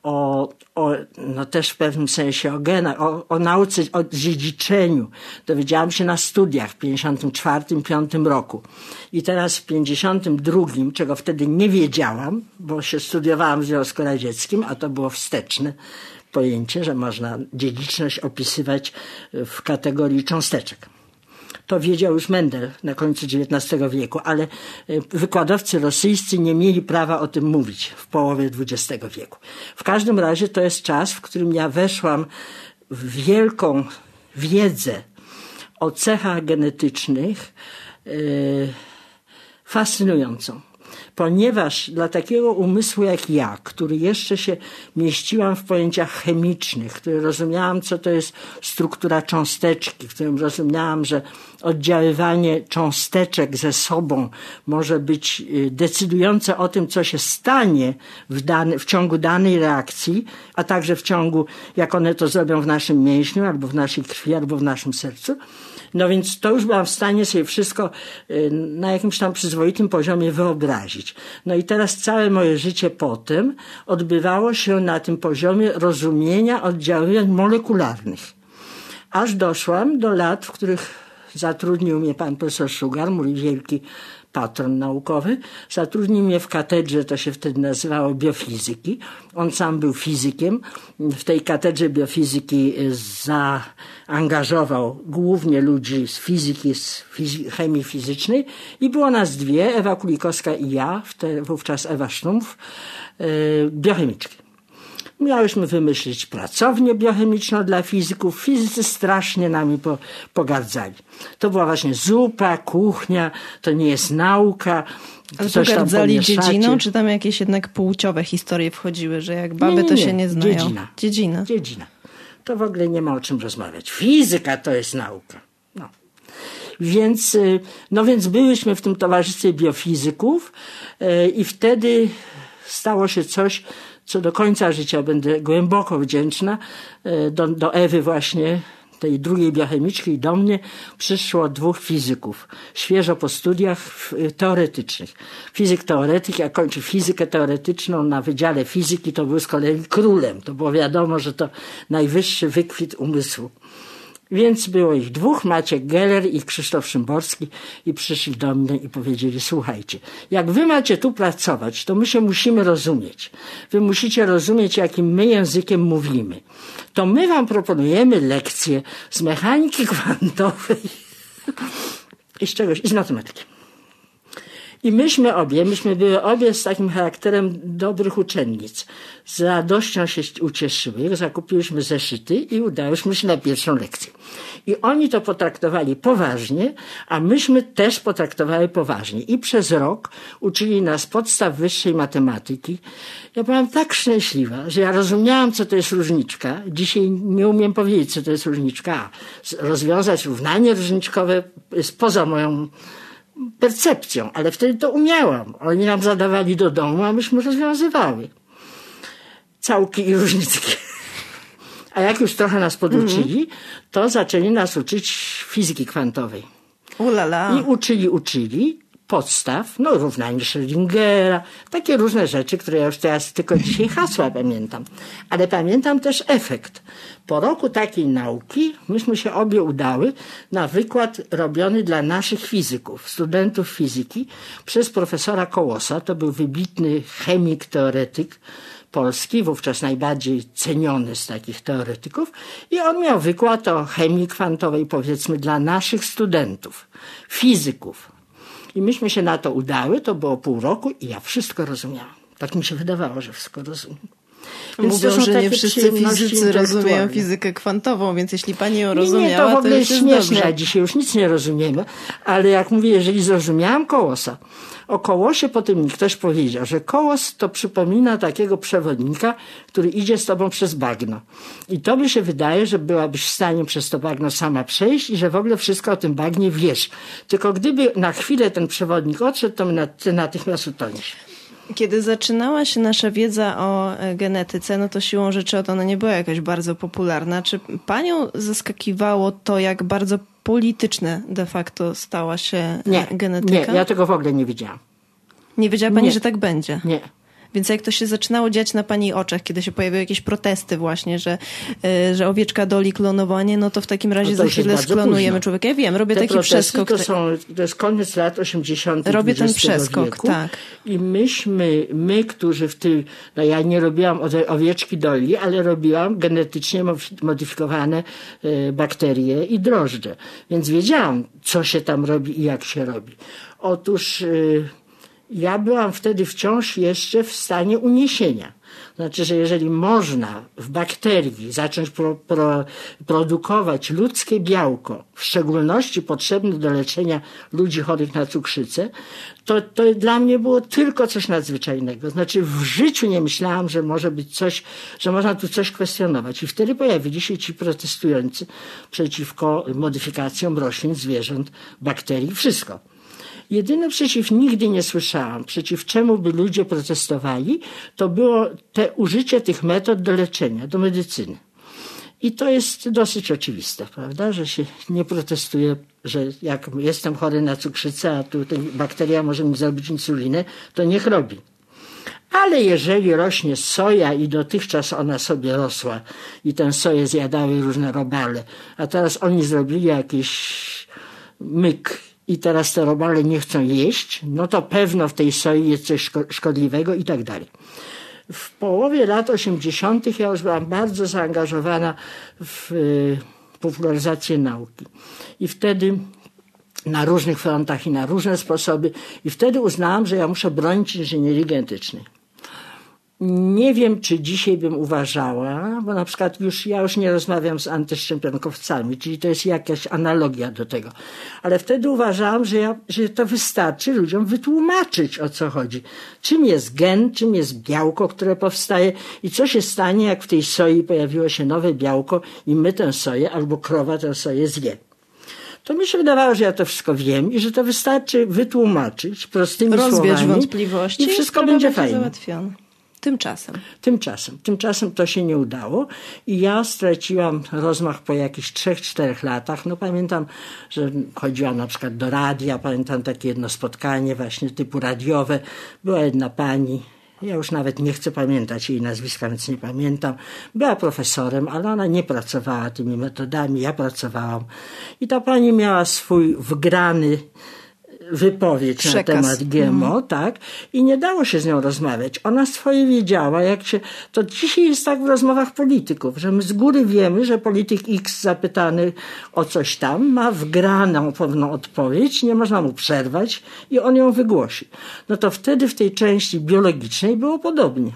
no też w pewnym sensie o genach, o nauce, o dziedziczeniu. Dowiedziałam się na studiach w 54-55 roku. I teraz w 52, czego wtedy nie wiedziałam, bo się studiowałam w Związku Radzieckim, a to było wsteczne pojęcie, że można dziedziczność opisywać w kategorii cząsteczek. To wiedział już Mendel na końcu XIX wieku, ale wykładowcy rosyjscy nie mieli prawa o tym mówić w połowie XX wieku. W każdym razie to jest czas, w którym ja weszłam w wielką wiedzę o cechach genetycznych, fascynującą. ponieważ dla takiego umysłu jak ja, który jeszcze się mieściłam w pojęciach chemicznych, który rozumiałam, co to jest struktura cząsteczki, w którym rozumiałam, że oddziaływanie cząsteczek ze sobą może być decydujące o tym, co się stanie w ciągu danej reakcji, a także w ciągu, jak one to zrobią w naszym mięśniu, albo w naszej krwi, albo w naszym sercu. No więc to już byłam w stanie sobie wszystko na jakimś tam przyzwoitym poziomie wyobrazić. No i teraz całe moje życie potem odbywało się na tym poziomie rozumienia oddziaływań molekularnych. Aż doszłam do lat, w których zatrudnił mnie pan profesor Sugar, mój wielki patron naukowy. Zatrudnił mnie w katedrze, to się wtedy nazywało biofizyki. On sam był fizykiem. W tej katedrze biofizyki zaangażował głównie ludzi z fizyki, chemii fizycznej i było nas dwie, Ewa Kulikowska i ja, wówczas Ewa Sztumf, biochemiczki. Miałyśmy wymyślić pracownię biochemiczną dla fizyków. Fizycy strasznie nami pogardzali. To była właśnie zupa, kuchnia, to nie jest nauka. Ale pogardzali dziedziną, czy tam jakieś jednak płciowe historie wchodziły, że jak baby to się nie znają? Dziedzina. To w ogóle nie ma o czym rozmawiać. Fizyka to jest nauka. No. Więc byłyśmy w tym towarzystwie biofizyków i wtedy stało się coś, co do końca życia będę głęboko wdzięczna. Do Ewy właśnie, tej drugiej biochemiczki, i do mnie przyszło dwóch fizyków. Świeżo po studiach teoretycznych. Fizyk teoretyk, jak kończył fizykę teoretyczną na Wydziale Fizyki, to był z kolei królem. To było wiadomo, że to najwyższy wykwit umysłu. Więc było ich dwóch, Maciek Geller i Krzysztof Szymborski, i przyszli do mnie i powiedzieli: słuchajcie, jak wy macie tu pracować, to my się musimy rozumieć. Wy musicie rozumieć, jakim my językiem mówimy. To my wam proponujemy lekcje z mechaniki kwantowej i z czegoś, i z matematyki. I myśmy były obie z takim charakterem dobrych uczennic. Z radością się ucieszyły, zakupiłyśmy zeszyty i udałyśmy się na pierwszą lekcję. I oni to potraktowali poważnie, a myśmy też potraktowały poważnie. I przez rok uczyli nas podstaw wyższej matematyki. Ja byłam tak szczęśliwa, że ja rozumiałam, co to jest różniczka. Dzisiaj nie umiem powiedzieć, co to jest różniczka. Rozwiązać równanie różniczkowe jest poza moją percepcją, ale wtedy to umiałam. Oni nam zadawali do domu, a myśmy rozwiązywały całki i różniczki. A jak już trochę nas poduczyli, to zaczęli nas uczyć fizyki kwantowej. Ulala. I uczyli podstaw, równanie Schrödingera, takie różne rzeczy, które ja już teraz tylko dzisiaj hasła pamiętam. Ale pamiętam też efekt. Po roku takiej nauki myśmy się obie udały na wykład robiony dla naszych fizyków, studentów fizyki, przez profesora Kołosa. To był wybitny chemik, teoretyk polski, wówczas najbardziej ceniony z takich teoretyków. I on miał wykład o chemii kwantowej, powiedzmy, dla naszych studentów, fizyków. I myśmy się na to udały, to było pół roku i ja wszystko rozumiałam. Tak mi się wydawało, że wszystko rozumiem. Więc mówią, że nie wszyscy fizycy rozumieją fizykę kwantową, więc jeśli pani ją rozumiała, to w ogóle jest śmieszne. Dobrze. Ja dzisiaj już nic nie rozumiemy, ale jak mówię, jeżeli zrozumiałam Kołosa, o Kołosie potem mi ktoś powiedział, że Kołos to przypomina takiego przewodnika, który idzie z tobą przez bagno. I to mi się wydaje, że byłabyś w stanie przez to bagno sama przejść i że w ogóle wszystko o tym bagnie wiesz. Tylko gdyby na chwilę ten przewodnik odszedł, to ty natychmiast utoniesz. Kiedy zaczynała się nasza wiedza o genetyce, to siłą rzeczy ona nie była jakaś bardzo popularna. Czy panią zaskakiwało to, jak bardzo polityczne de facto stała się genetyka? Nie, ja tego w ogóle nie wiedziałam. Nie wiedziała pani, że tak będzie? Nie. Więc jak to się zaczynało dziać na pani oczach, kiedy się pojawiły jakieś protesty właśnie, że owieczka doli klonowanie, to w takim razie za chwilę sklonujemy człowieka. Ja wiem, robię taki przeskok. To jest koniec lat 80. Robię ten przeskok, wieku. tak. I my, którzy w tym, ja nie robiłam owieczki doli, ale robiłam genetycznie modyfikowane bakterie i drożdże. Więc wiedziałam, co się tam robi i jak się robi. Otóż ja byłam wtedy wciąż jeszcze w stanie uniesienia. Znaczy, że jeżeli można w bakterii zacząć produkować ludzkie białko, w szczególności potrzebne do leczenia ludzi chorych na cukrzycę, to dla mnie było tylko coś nadzwyczajnego. Znaczy, w życiu nie myślałam, że może być coś, że można tu coś kwestionować. I wtedy pojawili się ci protestujący przeciwko modyfikacjom roślin, zwierząt, bakterii, wszystko. Jedyne nigdy nie słyszałam, przeciw czemu by ludzie protestowali, to było użycie tych metod do leczenia, do medycyny. I to jest dosyć oczywiste, prawda, że się nie protestuje, że jak jestem chory na cukrzycę, a tu bakteria może mi zrobić insulinę, to niech robi. Ale jeżeli rośnie soja i dotychczas ona sobie rosła i tę soję zjadały różne robale, a teraz oni zrobili jakiś myk i teraz te robale nie chcą jeść, no to pewno w tej soi jest coś szkodliwego i tak dalej. W połowie lat 80. ja już byłam bardzo zaangażowana w popularyzację nauki. I wtedy na różnych frontach i na różne sposoby. I wtedy uznałam, że ja muszę bronić inżynierii genetycznej. Nie wiem, czy dzisiaj bym uważała, bo na przykład ja już nie rozmawiam z antyszczepionkowcami, czyli to jest jakaś analogia do tego. Ale wtedy uważałam, że to wystarczy ludziom wytłumaczyć, o co chodzi. Czym jest gen, czym jest białko, które powstaje i co się stanie, jak w tej soi pojawiło się nowe białko i my tę soję albo krowa tę soję zje. To mi się wydawało, że ja to wszystko wiem i że to wystarczy wytłumaczyć prostymi słowami. Rozwiać wątpliwości i wszystko będzie fajnie. Załatwione. Tymczasem to się nie udało i ja straciłam rozmach po jakichś 3-4 latach. No pamiętam, że chodziłam na przykład do radia, pamiętam takie jedno spotkanie właśnie typu radiowe. Była jedna pani, ja już nawet nie chcę pamiętać jej nazwiska, więc nie pamiętam. Była profesorem, ale ona nie pracowała tymi metodami, ja pracowałam. I ta pani miała swój wgrany wypowiedź na temat GMO, tak, i nie dało się z nią rozmawiać. Ona swoje wiedziała, to dzisiaj jest tak w rozmowach polityków, że my z góry wiemy, że polityk X zapytany o coś tam ma wgraną pewną odpowiedź, nie można mu przerwać i on ją wygłosi. No to wtedy w tej części biologicznej było podobnie.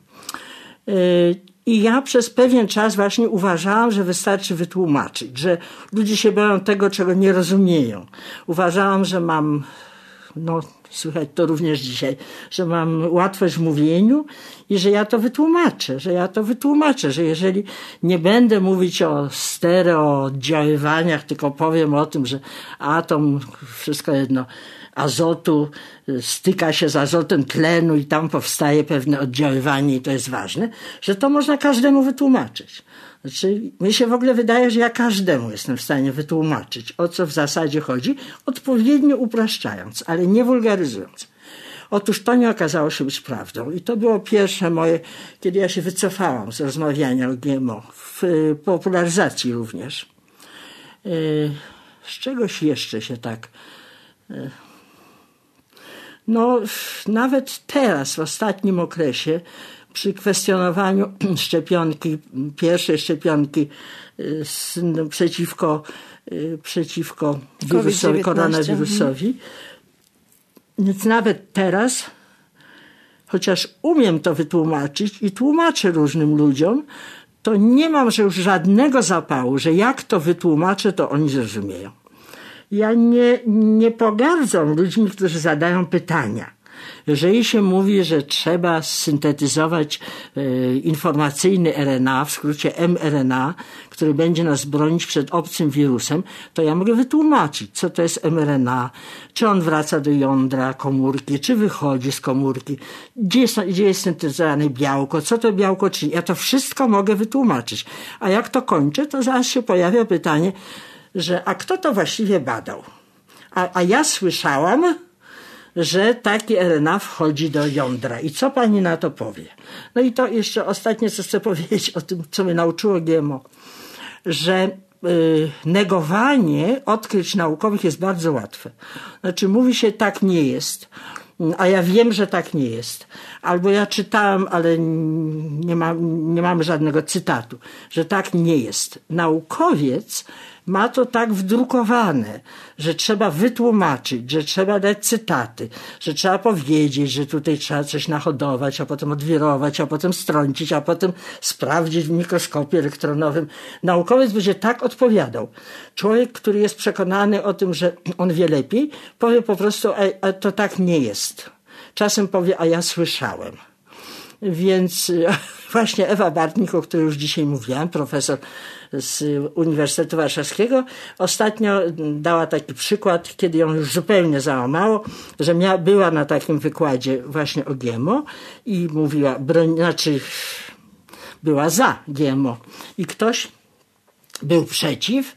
I ja przez pewien czas właśnie uważałam, że wystarczy wytłumaczyć, że ludzie się boją tego, czego nie rozumieją. Uważałam, że mam, słychać to również dzisiaj, że mam łatwość w mówieniu i że ja to wytłumaczę, że jeżeli nie będę mówić o stereooddziaływaniach, tylko powiem o tym, że atom, wszystko jedno, azotu styka się z azotem tlenu i tam powstaje pewne oddziaływanie i to jest ważne, że to można każdemu wytłumaczyć. Znaczy, mi się w ogóle wydaje, że ja każdemu jestem w stanie wytłumaczyć, o co w zasadzie chodzi, odpowiednio upraszczając, ale nie wulgaryzując. Otóż to nie okazało się być prawdą i to było pierwsze moje, kiedy ja się wycofałam z rozmawiania o GMO, w popularyzacji również. Z czegoś jeszcze się tak... nawet teraz, w ostatnim okresie, przy kwestionowaniu szczepionki, pierwszej szczepionki przeciwko koronawirusowi, więc nawet teraz, chociaż umiem to wytłumaczyć i tłumaczę różnym ludziom, to nie mam już żadnego zapału, że jak to wytłumaczę, to oni zrozumieją. Ja nie pogardzam ludźmi, którzy zadają pytania. Jeżeli się mówi, że trzeba syntetyzować informacyjny RNA, w skrócie mRNA, który będzie nas bronić przed obcym wirusem, to ja mogę wytłumaczyć, co to jest mRNA, czy on wraca do jądra komórki, czy wychodzi z komórki, gdzie jest syntetyzowane białko, co to białko czyni. Ja to wszystko mogę wytłumaczyć. A jak to kończę, to zaraz się pojawia pytanie, a kto to właściwie badał? A ja słyszałam, że taki RNA wchodzi do jądra. I co pani na to powie? No i to jeszcze ostatnie, co chcę powiedzieć o tym, co mnie nauczyło GMO, że negowanie odkryć naukowych jest bardzo łatwe. Znaczy mówi się, tak nie jest, a ja wiem, że tak nie jest. Albo ja czytałem, ale nie mamy żadnego cytatu, że tak nie jest. Naukowiec ma to tak wdrukowane, że trzeba wytłumaczyć, że trzeba dać cytaty, że trzeba powiedzieć, że tutaj trzeba coś nahodować, a potem odwirować, a potem strącić, a potem sprawdzić w mikroskopie elektronowym. Naukowiec będzie tak odpowiadał. Człowiek, który jest przekonany o tym, że on wie lepiej, powie po prostu, a to tak nie jest. Czasem powie, a ja słyszałem. Więc właśnie Ewa Bartnik, o której już dzisiaj mówiłam, profesor z Uniwersytetu Warszawskiego, ostatnio dała taki przykład, kiedy ją już zupełnie załamało, że była na takim wykładzie właśnie o GMO i mówiła, była za GMO i ktoś był przeciw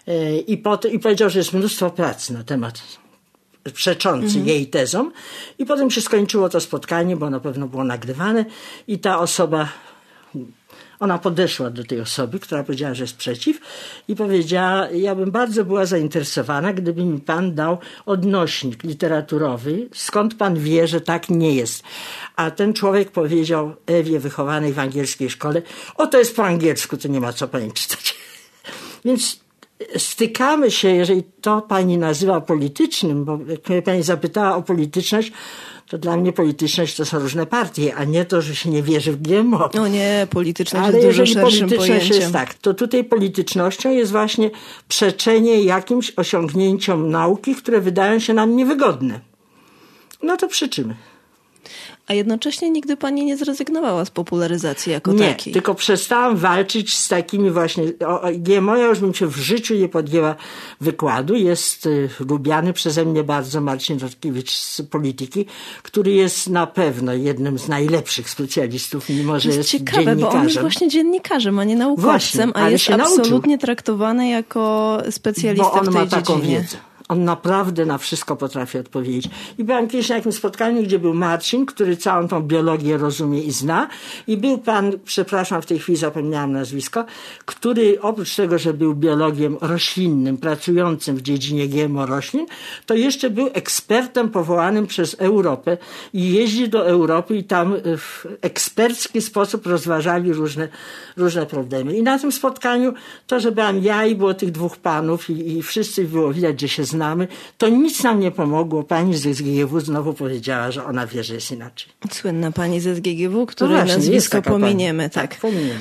i powiedział, że jest mnóstwo prac na temat przeczący jej tezom i potem się skończyło to spotkanie, bo na pewno było nagrywane i ta osoba, ona podeszła do tej osoby, która powiedziała, że jest przeciw i powiedziała, ja bym bardzo była zainteresowana, gdyby mi pan dał odnośnik literaturowy, skąd pan wie, że tak nie jest. A ten człowiek powiedział Ewie, wychowanej w angielskiej szkole, to jest po angielsku, to nie ma co pani czytać. Więc stykamy się, jeżeli to pani nazywa politycznym, bo jak mnie pani zapytała o polityczność, to dla mnie polityczność to są różne partie, a nie to, że się nie wierzy w GMO. No nie, polityczność jest dużo szerszym pojęciem. Jest tak, to tutaj politycznością jest właśnie przeczenie jakimś osiągnięciom nauki, które wydają się nam niewygodne. No to przeczymy. A jednocześnie nigdy pani nie zrezygnowała z popularyzacji jako takiej. Nie, tylko przestałam walczyć z takimi właśnie... O GMO ja już bym się w życiu nie podjęła wykładu. Jest lubiany przeze mnie bardzo Marcin Rotkiewicz z Polityki, który jest na pewno jednym z najlepszych specjalistów, mimo że jest ciekawe, dziennikarzem. Bo on jest właśnie dziennikarzem, a nie naukowcem, właśnie, a jest absolutnie traktowany jako specjalista w tej dziedzinie. Bo on ma taką wiedzę. On naprawdę na wszystko potrafi odpowiedzieć. I byłam kiedyś na jakimś spotkaniu, gdzie był Marcin, który całą tą biologię rozumie i zna. I był pan, przepraszam, w tej chwili zapomniałam nazwisko, który oprócz tego, że był biologiem roślinnym, pracującym w dziedzinie GMO roślin, to jeszcze był ekspertem powołanym przez Europę i jeździł do Europy i tam w ekspercki sposób rozważali różne problemy. I na tym spotkaniu to, że byłam ja i było tych dwóch panów i wszyscy było widać, że się znamy, to nic nam nie pomogło. Pani z SGGW znowu powiedziała, że ona wie, że jest inaczej. Słynna pani z SGGW, której nazwisko pominiemy. Tak, pominiemy.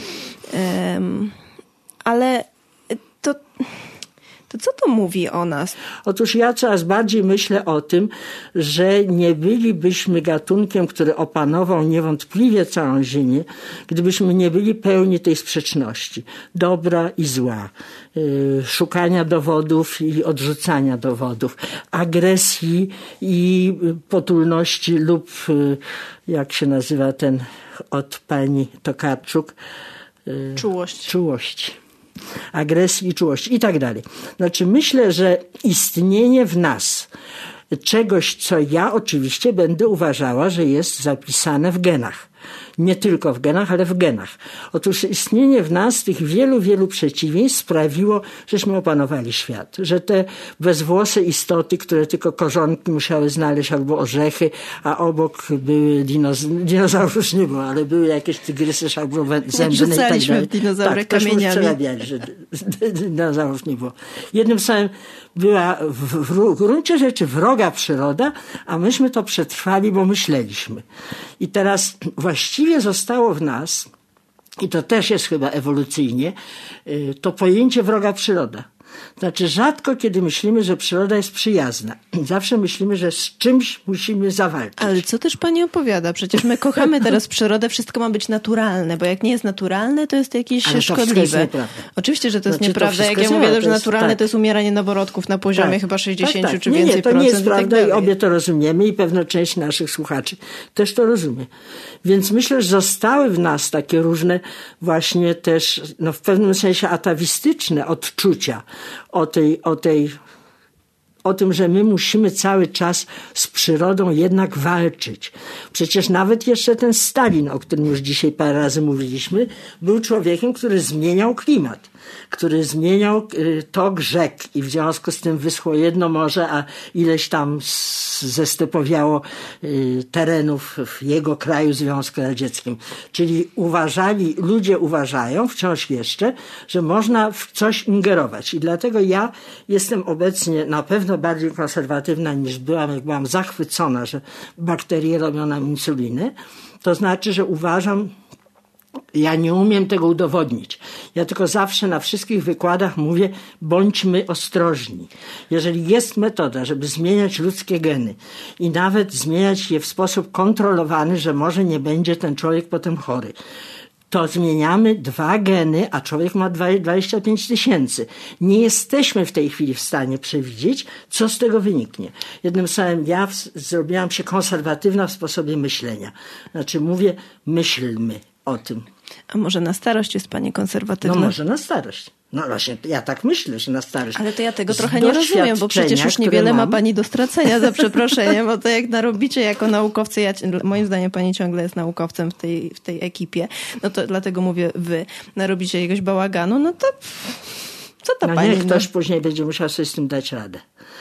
Ale to co to mówi o nas? Otóż ja coraz bardziej myślę o tym, że nie bylibyśmy gatunkiem, który opanował niewątpliwie całą Ziemię, gdybyśmy nie byli pełni tej sprzeczności. Dobra i zła. Szukania dowodów i odrzucania dowodów. Agresji i potulności lub, jak się nazywa ten od pani Tokarczuk? Czułości. Agresji i czułości i tak dalej. Znaczy myślę, że istnienie w nas czegoś, co ja oczywiście będę uważała, że jest zapisane w genach. Nie tylko w genach, ale w genach. Otóż istnienie w nas tych wielu przeciwieństw sprawiło, żeśmy opanowali świat. Że te bezwłose istoty, które tylko korzonki musiały znaleźć albo orzechy, a obok były dinozaurów nie było, ale były jakieś tygrysy szablowędne i tak dalej. Rzucaliśmy w dinozaury kamieniami. Tak, przerabiali, że dinozaurów nie było. Jednym słowem była w gruncie rzeczy wroga przyroda, a myśmy to przetrwali, bo myśleliśmy. I teraz właściwie zostało w nas, i to też jest chyba ewolucyjnie, to pojęcie wroga przyroda. Znaczy rzadko kiedy myślimy, że przyroda jest przyjazna. Zawsze myślimy, że z czymś musimy zawalczyć. Ale co też pani opowiada? Przecież my kochamy teraz przyrodę, wszystko ma być naturalne, bo jak nie jest naturalne, to jest jakieś szkodliwe. Jest nieprawda. Oczywiście, że to jest nieprawda. Jak ja mówię, że naturalne to jest umieranie noworodków na poziomie chyba 60 czy więcej nie, to procent. Nie jest prawda i obie to rozumiemy i pewna część naszych słuchaczy też to rozumie. Więc myślę, że zostały w nas takie różne właśnie też, w pewnym sensie atawistyczne odczucia o tej o tym, że my musimy cały czas z przyrodą jednak walczyć. Przecież nawet jeszcze ten Stalin, o którym już dzisiaj parę razy mówiliśmy, był człowiekiem, który zmieniał klimat, który zmieniał tok rzek i w związku z tym wyschło jedno morze, a ileś tam zestepowiało terenów w jego kraju Związku Radzieckim. Czyli ludzie uważają wciąż jeszcze, że można w coś ingerować. I dlatego ja jestem obecnie na pewno bardziej konserwatywna niż byłam, jak byłam zachwycona, że bakterie robią nam insulinę. To znaczy, że uważam, ja nie umiem tego udowodnić. Ja tylko zawsze na wszystkich wykładach mówię, bądźmy ostrożni. Jeżeli jest metoda, żeby zmieniać ludzkie geny i nawet zmieniać je w sposób kontrolowany, że może nie będzie ten człowiek potem chory, to zmieniamy 2 geny, a człowiek ma 25 000. Nie jesteśmy w tej chwili w stanie przewidzieć, co z tego wyniknie. Jednym słowem, ja zrobiłam się konserwatywna w sposobie myślenia. Znaczy mówię, myślmy o tym. A może na starość jest pani konserwatywna? No może na starość. No właśnie, ja tak myślę, że na starość. Ale to ja tego trochę nie rozumiem, bo przecież już niewiele ma pani do stracenia, za przeproszeniem, bo to jak narobicie jako naukowcy, moim zdaniem pani ciągle jest naukowcem w tej ekipie, no to dlatego mówię wy, narobicie jakiegoś bałaganu, no to co to pani? Niech ktoś później będzie musiał sobie z tym dać radę.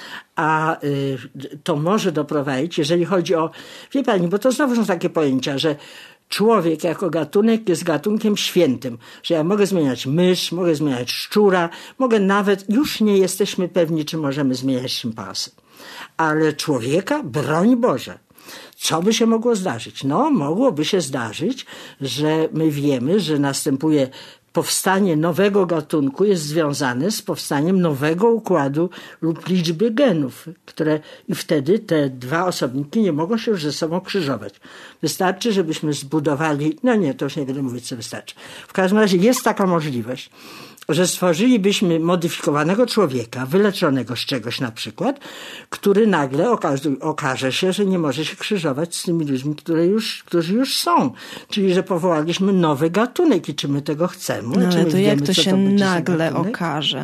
A to może doprowadzić, jeżeli chodzi o, wie pani, bo to znowu są takie pojęcia, że człowiek jako gatunek jest gatunkiem świętym, że ja mogę zmieniać mysz, mogę zmieniać szczura, mogę nawet, już nie jesteśmy pewni, czy możemy zmieniać szympansy. Ale człowieka, broń Boże, co by się mogło zdarzyć? No, mogłoby się zdarzyć, że my wiemy, że następuje powstanie nowego gatunku jest związane z powstaniem nowego układu lub liczby genów, i wtedy te 2 osobniki nie mogą się już ze sobą krzyżować. Wystarczy, żebyśmy zbudowali, no nie, to już nie będę mówić, co wystarczy. W każdym razie jest taka możliwość, że stworzylibyśmy modyfikowanego człowieka, wyleczonego z czegoś na przykład, który nagle okaże się, że nie może się krzyżować z tymi ludźmi, którzy już są. Czyli, że powołaliśmy nowy gatunek i czy my tego chcemy. No ale to jak to się nagle okaże?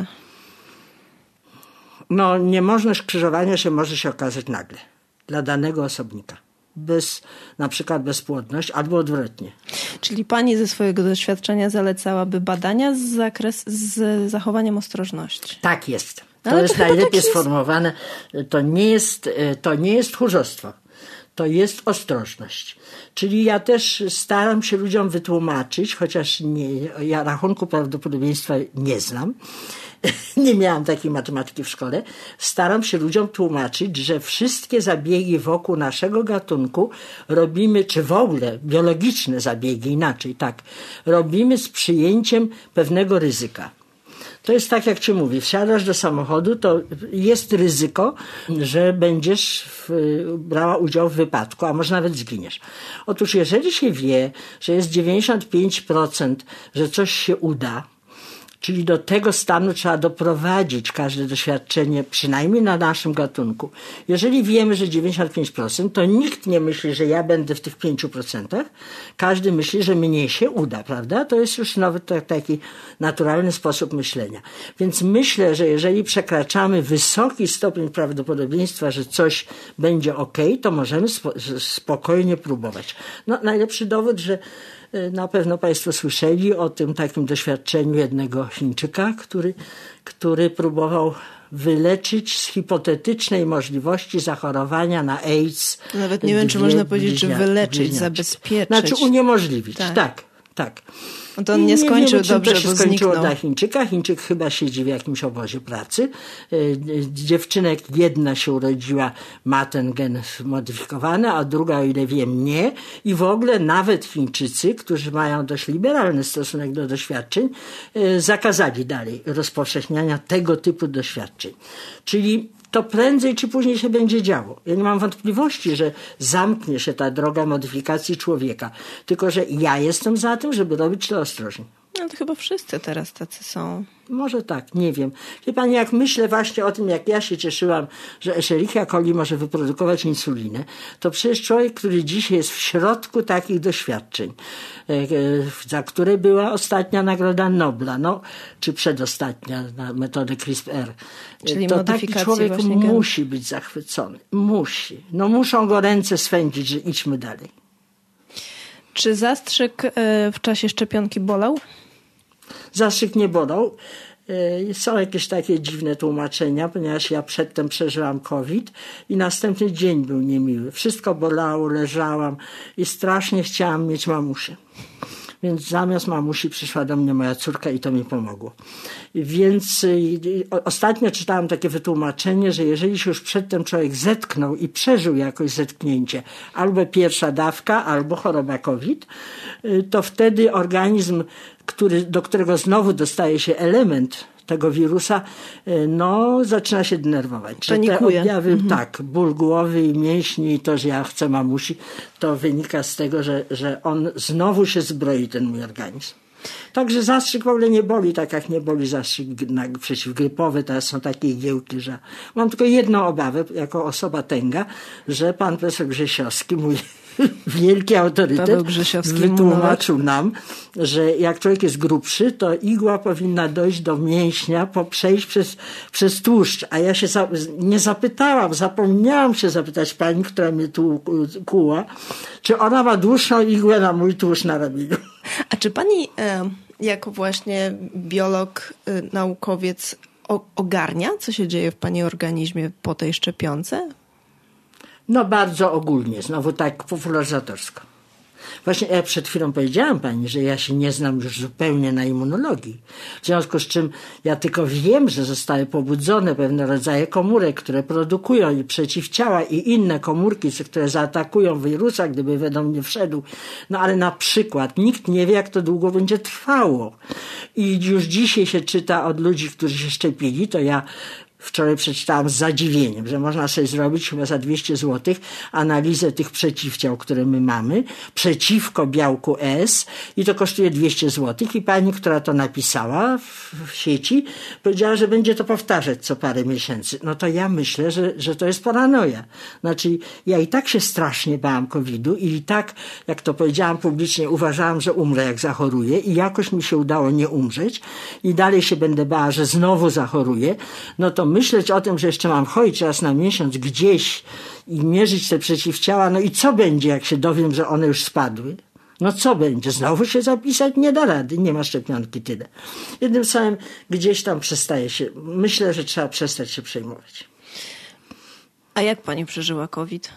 No niemożność krzyżowania może się okazać nagle. Dla danego osobnika. Na przykład bezpłodność, albo odwrotnie. Czyli pani ze swojego doświadczenia zalecałaby badania z zachowaniem ostrożności. Tak jest. To jest najlepiej sformułowane. To nie jest tchórzostwo. To jest ostrożność. Czyli ja też staram się ludziom wytłumaczyć, chociaż ja rachunku prawdopodobieństwa nie znam, nie miałam takiej matematyki w szkole, staram się ludziom tłumaczyć, że wszystkie zabiegi wokół naszego gatunku robimy, czy w ogóle biologiczne zabiegi, inaczej, tak, robimy z przyjęciem pewnego ryzyka. To jest tak, jak ci mówię, wsiadasz do samochodu, to jest ryzyko, że będziesz brała udział w wypadku, a może nawet zginiesz. Otóż jeżeli się wie, że jest 95%, że coś się uda, czyli do tego stanu trzeba doprowadzić każde doświadczenie, przynajmniej na naszym gatunku. Jeżeli wiemy, że 95%, to nikt nie myśli, że ja będę w tych 5%. Każdy myśli, że mnie się uda, prawda? To jest już nowy taki naturalny sposób myślenia. Więc myślę, że jeżeli przekraczamy wysoki stopień prawdopodobieństwa, że coś będzie okej, to możemy spokojnie próbować. No, najlepszy dowód, że na pewno państwo słyszeli o tym takim doświadczeniu jednego Chińczyka, który próbował wyleczyć z hipotetycznej możliwości zachorowania na AIDS. Nawet nie wiem, czy można powiedzieć, że wyleczyć, zabezpieczyć. Znaczy uniemożliwić, tak. No to on nie skończył dobrze, to się bo skończyło zniknął. dla Chińczyka. Chińczyk chyba siedzi w jakimś obozie pracy. Dziewczynek jedna się urodziła, ma ten gen modyfikowany, a druga, o ile wiem, nie. I w ogóle nawet Chińczycy, którzy mają dość liberalny stosunek do doświadczeń, zakazali dalej rozpowszechniania tego typu doświadczeń. Czyli to prędzej czy później się będzie działo. Ja nie mam wątpliwości, że zamknie się ta droga modyfikacji człowieka. Tylko że ja jestem za tym, żeby robić to ostrożnie. No No to chyba wszyscy teraz tacy są. Może tak, nie wiem. Wie pani, jak myślę właśnie o tym, jak ja się cieszyłam, że Escherichia coli może wyprodukować insulinę, to przecież człowiek, który dzisiaj jest w środku takich doświadczeń, za które była ostatnia Nagroda Nobla, czy przedostatnia na metodę CRISPR, czyli to taki człowiek musi być zachwycony. Musi. Muszą go ręce swędzić, że idźmy dalej. Czy zastrzyk w czasie szczepionki bolał? Zastrzyk nie bolał. Są jakieś takie dziwne tłumaczenia, ponieważ ja przedtem przeżyłam COVID i następny dzień był niemiły. Wszystko bolało, leżałam i strasznie chciałam mieć mamusię. Więc zamiast mamusi przyszła do mnie moja córka i to mi pomogło. Więc ostatnio czytałam takie wytłumaczenie, że jeżeli się już przedtem człowiek zetknął i przeżył jakoś zetknięcie, albo pierwsza dawka, albo choroba COVID, to wtedy organizm, do którego znowu dostaje się element tego wirusa, zaczyna się denerwować. Panikuje. Te objawy, tak, ból głowy i mięśni i to, że ja chcę mamusi, to wynika z tego, że on znowu się zbroi, ten mój organizm. Także zastrzyk w ogóle nie boli, tak jak nie boli zastrzyk przeciwgrypowy. Teraz są takie igiełki, że mam tylko jedną obawę, jako osoba tęga, że pan profesor Grzesiowski, mój wielki autorytet, wytłumaczył nam, że jak człowiek jest grubszy, to igła powinna dojść do mięśnia, przejść przez tłuszcz. A ja się nie zapytałam, zapomniałam się zapytać pani, która mnie tu kuła, czy ona ma dłuższą igłę na mój tłuszcz na ramieniu. A czy pani jako właśnie biolog, naukowiec ogarnia, co się dzieje w pani organizmie po tej szczepionce? Bardzo ogólnie, znowu tak popularyzatorsko. Właśnie ja przed chwilą powiedziałam pani, że ja się nie znam już zupełnie na immunologii. W związku z czym ja tylko wiem, że zostały pobudzone pewne rodzaje komórek, które produkują i przeciwciała i inne komórki, które zaatakują wirusa, gdyby we mnie wszedł. Ale na przykład nikt nie wie, jak to długo będzie trwało. I już dzisiaj się czyta od ludzi, którzy się szczepili, to ja wczoraj przeczytałam z zadziwieniem, że można sobie zrobić chyba za 200 zł analizę tych przeciwciał, które my mamy, przeciwko białku S i to kosztuje 200 zł. I pani, która to napisała w sieci, powiedziała, że będzie to powtarzać co parę miesięcy. To ja myślę, że to jest paranoja. Znaczy, ja i tak się strasznie bałam COVID-u i tak, jak to powiedziałam publicznie, uważałam, że umrę, jak zachoruję i jakoś mi się udało nie umrzeć i dalej się będę bała, że znowu zachoruję, to myśleć o tym, że jeszcze mam chodzić raz na miesiąc gdzieś i mierzyć te przeciwciała, i co będzie, jak się dowiem, że one już spadły? Co będzie? Znowu się zapisać? Nie da rady, nie ma szczepionki, tyle. Jednym słowem, gdzieś tam przestaje się, myślę, że trzeba przestać się przejmować. A jak pani przeżyła COVID?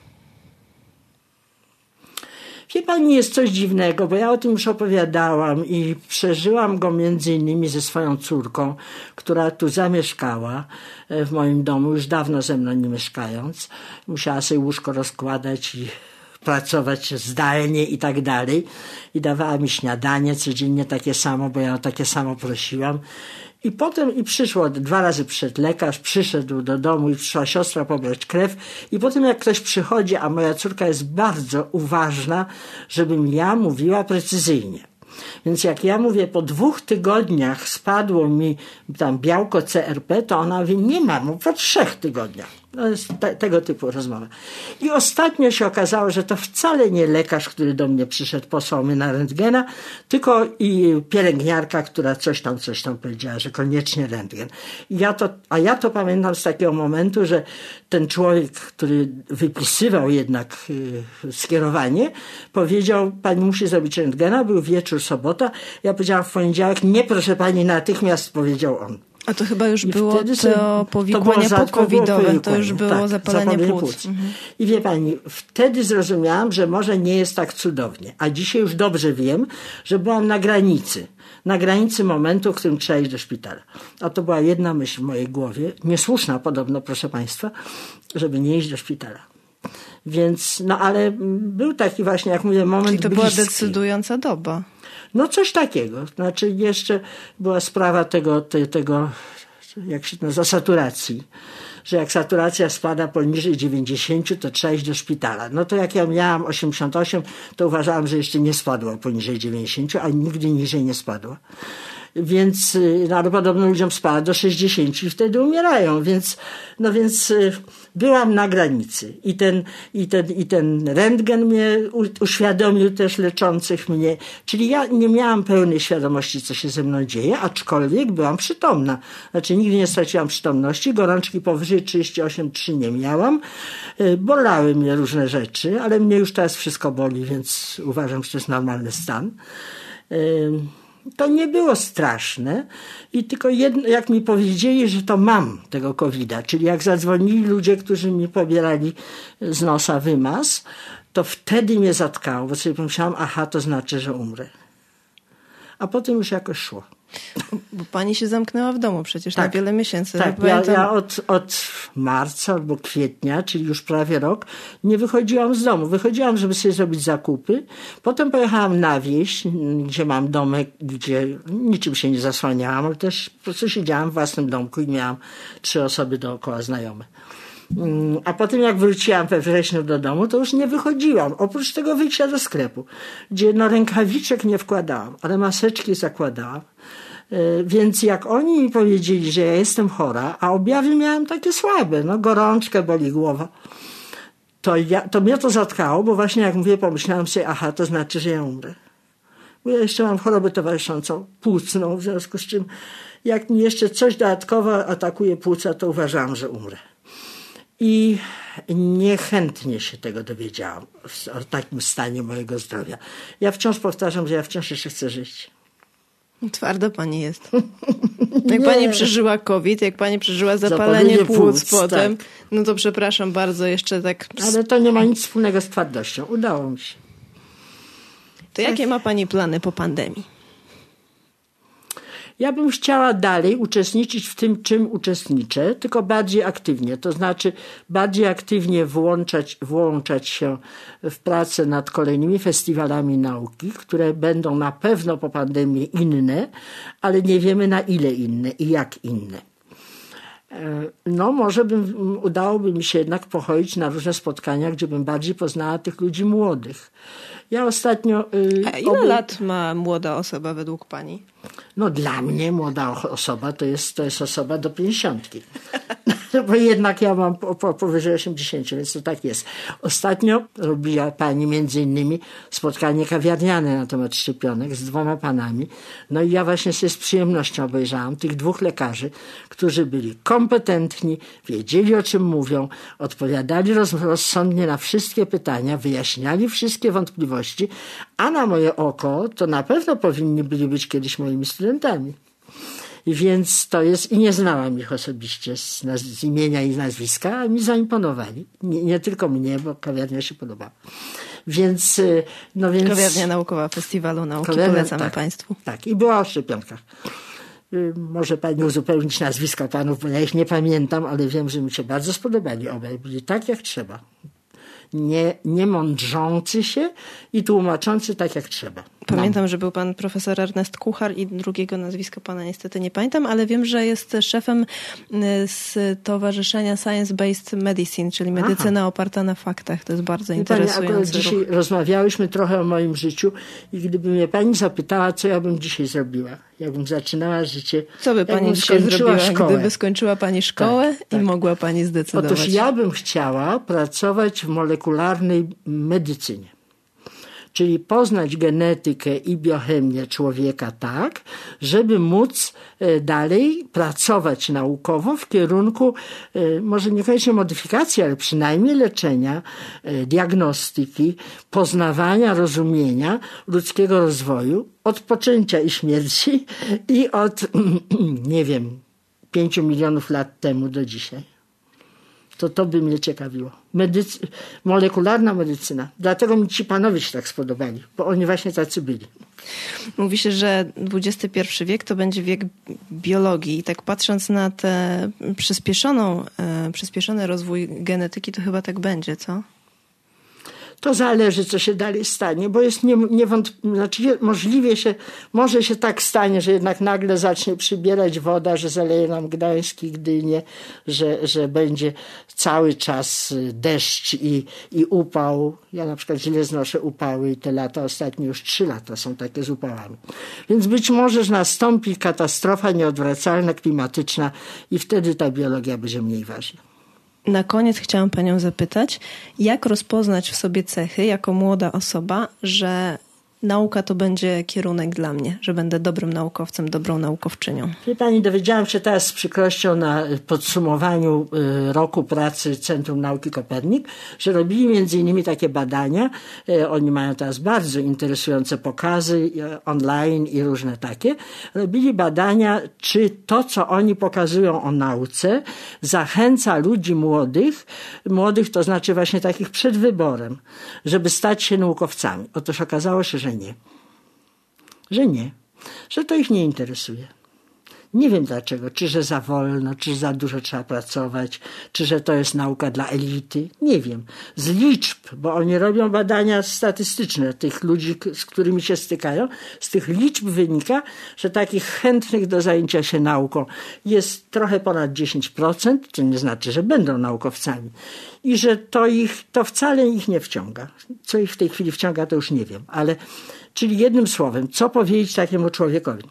Wie pani, jest coś dziwnego, bo ja o tym już opowiadałam i przeżyłam go między innymi ze swoją córką, która tu zamieszkała w moim domu, już dawno ze mną nie mieszkając. Musiała sobie łóżko rozkładać i pracować zdalnie i tak dalej. I dawała mi śniadanie codziennie takie samo, bo ja o takie samo prosiłam. I potem przyszło, 2 razy przyszedł lekarz, przyszedł do domu i przyszła siostra pobrać krew. I potem jak ktoś przychodzi, a moja córka jest bardzo uważna, żebym ja mówiła precyzyjnie. Więc jak ja mówię, po 2 tygodniach spadło mi tam białko CRP, to ona mówi, nie mam, po 3 tygodniach. To jest tego typu rozmowa. I ostatnio się okazało, że to wcale nie lekarz, który do mnie przyszedł, posłał mnie na rentgena, tylko i pielęgniarka, która coś tam powiedziała, że koniecznie rentgen. Ja to pamiętam z takiego momentu, że ten człowiek, który wypisywał jednak skierowanie, powiedział, pani musi zrobić rentgena, był wieczór, sobota. Ja powiedziałam w poniedziałek, nie proszę pani, natychmiast, powiedział on. A to chyba już było to powikłania pokowidowe, to już było zapalenie płuc. I wie pani, wtedy zrozumiałam, że może nie jest tak cudownie. A dzisiaj już dobrze wiem, że byłam na granicy momentu, w którym trzeba iść do szpitala. A to była jedna myśl w mojej głowie, niesłuszna podobno, proszę państwa, żeby nie iść do szpitala. Więc, ale był taki właśnie, jak mówię, moment bliski. Czyli to była decydująca doba. Coś takiego. Znaczy jeszcze była sprawa tego jak się nazywa, saturacji. że jak saturacja spada poniżej 90, to trzeba iść do szpitala. No to jak ja miałam 88, to uważałam, że jeszcze nie spadła poniżej 90, a nigdy niżej nie spadła. Więc, ale podobno ludziom spada do 60 i wtedy umierają, więc byłam na granicy i ten rentgen mnie uświadomił też leczących mnie, czyli ja nie miałam pełnej świadomości, co się ze mną dzieje, aczkolwiek byłam przytomna. Znaczy nigdy nie straciłam przytomności, gorączki powyżej 38,3 nie miałam, bolały mnie różne rzeczy, ale mnie już teraz wszystko boli, więc uważam, że to jest normalny stan. To nie było straszne i tylko jedno, jak mi powiedzieli, że to mam tego COVID-a, czyli jak zadzwonili ludzie, którzy mi pobierali z nosa wymaz, to wtedy mnie zatkało, bo sobie pomyślałam, aha, to znaczy, że umrę. A potem już jakoś szło. Bo pani się zamknęła w domu przecież na wiele miesięcy. Tak, ja od marca albo kwietnia, czyli już prawie rok, nie wychodziłam z domu. Wychodziłam, żeby sobie zrobić zakupy. Potem pojechałam na wieś, gdzie mam domek, gdzie niczym się nie zasłaniałam, ale też po prostu siedziałam w własnym domku i miałam 3 osoby dookoła znajome. A potem jak wróciłam we wrześniu do domu, to już nie wychodziłam. Oprócz tego wyjścia do sklepu, gdzie rękawiczek nie wkładałam, ale maseczki zakładałam. Więc jak oni mi powiedzieli, że ja jestem chora, a objawy miałam takie słabe, gorączkę, boli głowa, to mnie to zatkało, bo właśnie jak mówię, pomyślałam sobie, aha, to znaczy, że ja umrę. Bo ja jeszcze mam chorobę towarzyszącą płucną, w związku z czym jak mi jeszcze coś dodatkowo atakuje płuca, to uważałam, że umrę. I niechętnie się tego dowiedziałam o takim stanie mojego zdrowia. Ja wciąż powtarzam, że ja wciąż jeszcze chcę żyć. Twarda pani jest. Jak pani przeżyła COVID, jak pani przeżyła zapalenie płuc potem, tak. No to przepraszam bardzo, jeszcze tak... Ale to nie ma nic wspólnego z twardością. Udało mi się. To jakie ma pani plany po pandemii? Ja bym chciała dalej uczestniczyć w tym, czym uczestniczę, tylko bardziej aktywnie. To znaczy bardziej aktywnie włączać się w pracę nad kolejnymi festiwalami nauki, które będą na pewno po pandemii inne, ale nie wiemy na ile inne i jak inne. Może udałoby mi się jednak pochodzić na różne spotkania, gdzie bym bardziej poznała tych ludzi młodych. Ja ostatnio... A ile lat ma młoda osoba według pani? Dla mnie młoda osoba to jest osoba do 50. Bo jednak ja mam powyżej 80, więc to tak jest. Ostatnio robiła pani między innymi spotkanie kawiarniane na temat szczepionek z 2 panami. I ja właśnie sobie z przyjemnością obejrzałam tych 2 lekarzy, którzy byli kompetentni, wiedzieli o czym mówią, odpowiadali rozsądnie na wszystkie pytania, wyjaśniali wszystkie wątpliwości, a na moje oko to na pewno powinni byli być kiedyś moimi studentami. I więc to jest, i nie znałam ich osobiście z imienia i nazwiska, a mi zaimponowali. Nie tylko mnie, bo kawiarnia się podobała. Więc... Kawiarnia naukowa Festiwalu Nauki, polecamy państwu. Tak, i była o szczepionkach. Może pani uzupełnić nazwiska panów, bo ja ich nie pamiętam, ale wiem, że mi się bardzo spodobali obaj. Byli tak jak trzeba. Nie mądrzący się i tłumaczący tak jak trzeba. Pamiętam, że był pan profesor Ernest Kuchar i drugiego nazwiska pana niestety nie pamiętam, ale wiem, że jest szefem stowarzyszenia Science Based Medicine, czyli medycyna oparta na faktach. To jest bardzo interesujące. Pani, dzisiaj rozmawiałyśmy trochę o moim życiu i gdyby mnie pani zapytała, co ja bym dzisiaj zrobiła, jakbym zaczynała życie, co by pani dzisiaj zrobiła, gdyby skończyła pani szkołę i mogła pani zdecydować? Otóż ja bym chciała pracować w molekularnej medycynie. Czyli poznać genetykę i biochemię człowieka tak, żeby móc dalej pracować naukowo w kierunku może niekoniecznie modyfikacji, ale przynajmniej leczenia, diagnostyki, poznawania, rozumienia ludzkiego rozwoju od poczęcia i śmierci i od, 5 milionów lat temu do dzisiaj. To by mnie ciekawiło. Molekularna medycyna. Dlatego mi ci panowie się tak spodobali, bo oni właśnie tacy byli. Mówi się, że XXI wiek to będzie wiek biologii i tak patrząc na te przyspieszony rozwój genetyki, to chyba tak będzie, co? To zależy, co się dalej stanie, bo jest może się tak stanie, że jednak nagle zacznie przybierać woda, że zaleje nam Gdańsk i Gdynię, że będzie cały czas deszcz i upał. Ja na przykład źle znoszę upały i te lata ostatnie, już 3 lata są takie z upałami. Więc być może, że nastąpi katastrofa nieodwracalna, klimatyczna i wtedy ta biologia będzie mniej ważna. Na koniec chciałam panią zapytać, jak rozpoznać w sobie cechy jako młoda osoba, że nauka to będzie kierunek dla mnie, że będę dobrym naukowcem, dobrą naukowczynią. Wie pani, dowiedziałam się teraz z przykrością na podsumowaniu roku pracy Centrum Nauki Kopernik, że robili między innymi takie badania. Oni mają teraz bardzo interesujące pokazy online i różne takie. Robili badania, czy to, co oni pokazują o nauce, zachęca ludzi młodych to znaczy właśnie takich przed wyborem, żeby stać się naukowcami. Otóż okazało się, że nie. Że to ich nie interesuje. Nie wiem dlaczego, czy że za wolno, czy za dużo trzeba pracować, czy że to jest nauka dla elity. Nie wiem. Z liczb, bo oni robią badania statystyczne tych ludzi, z którymi się stykają. Z tych liczb wynika, że takich chętnych do zajęcia się nauką jest trochę ponad 10%, co nie znaczy, że będą naukowcami. I że to wcale ich nie wciąga. Co ich w tej chwili wciąga, to już nie wiem. Czyli jednym słowem, co powiedzieć takiemu człowiekowi?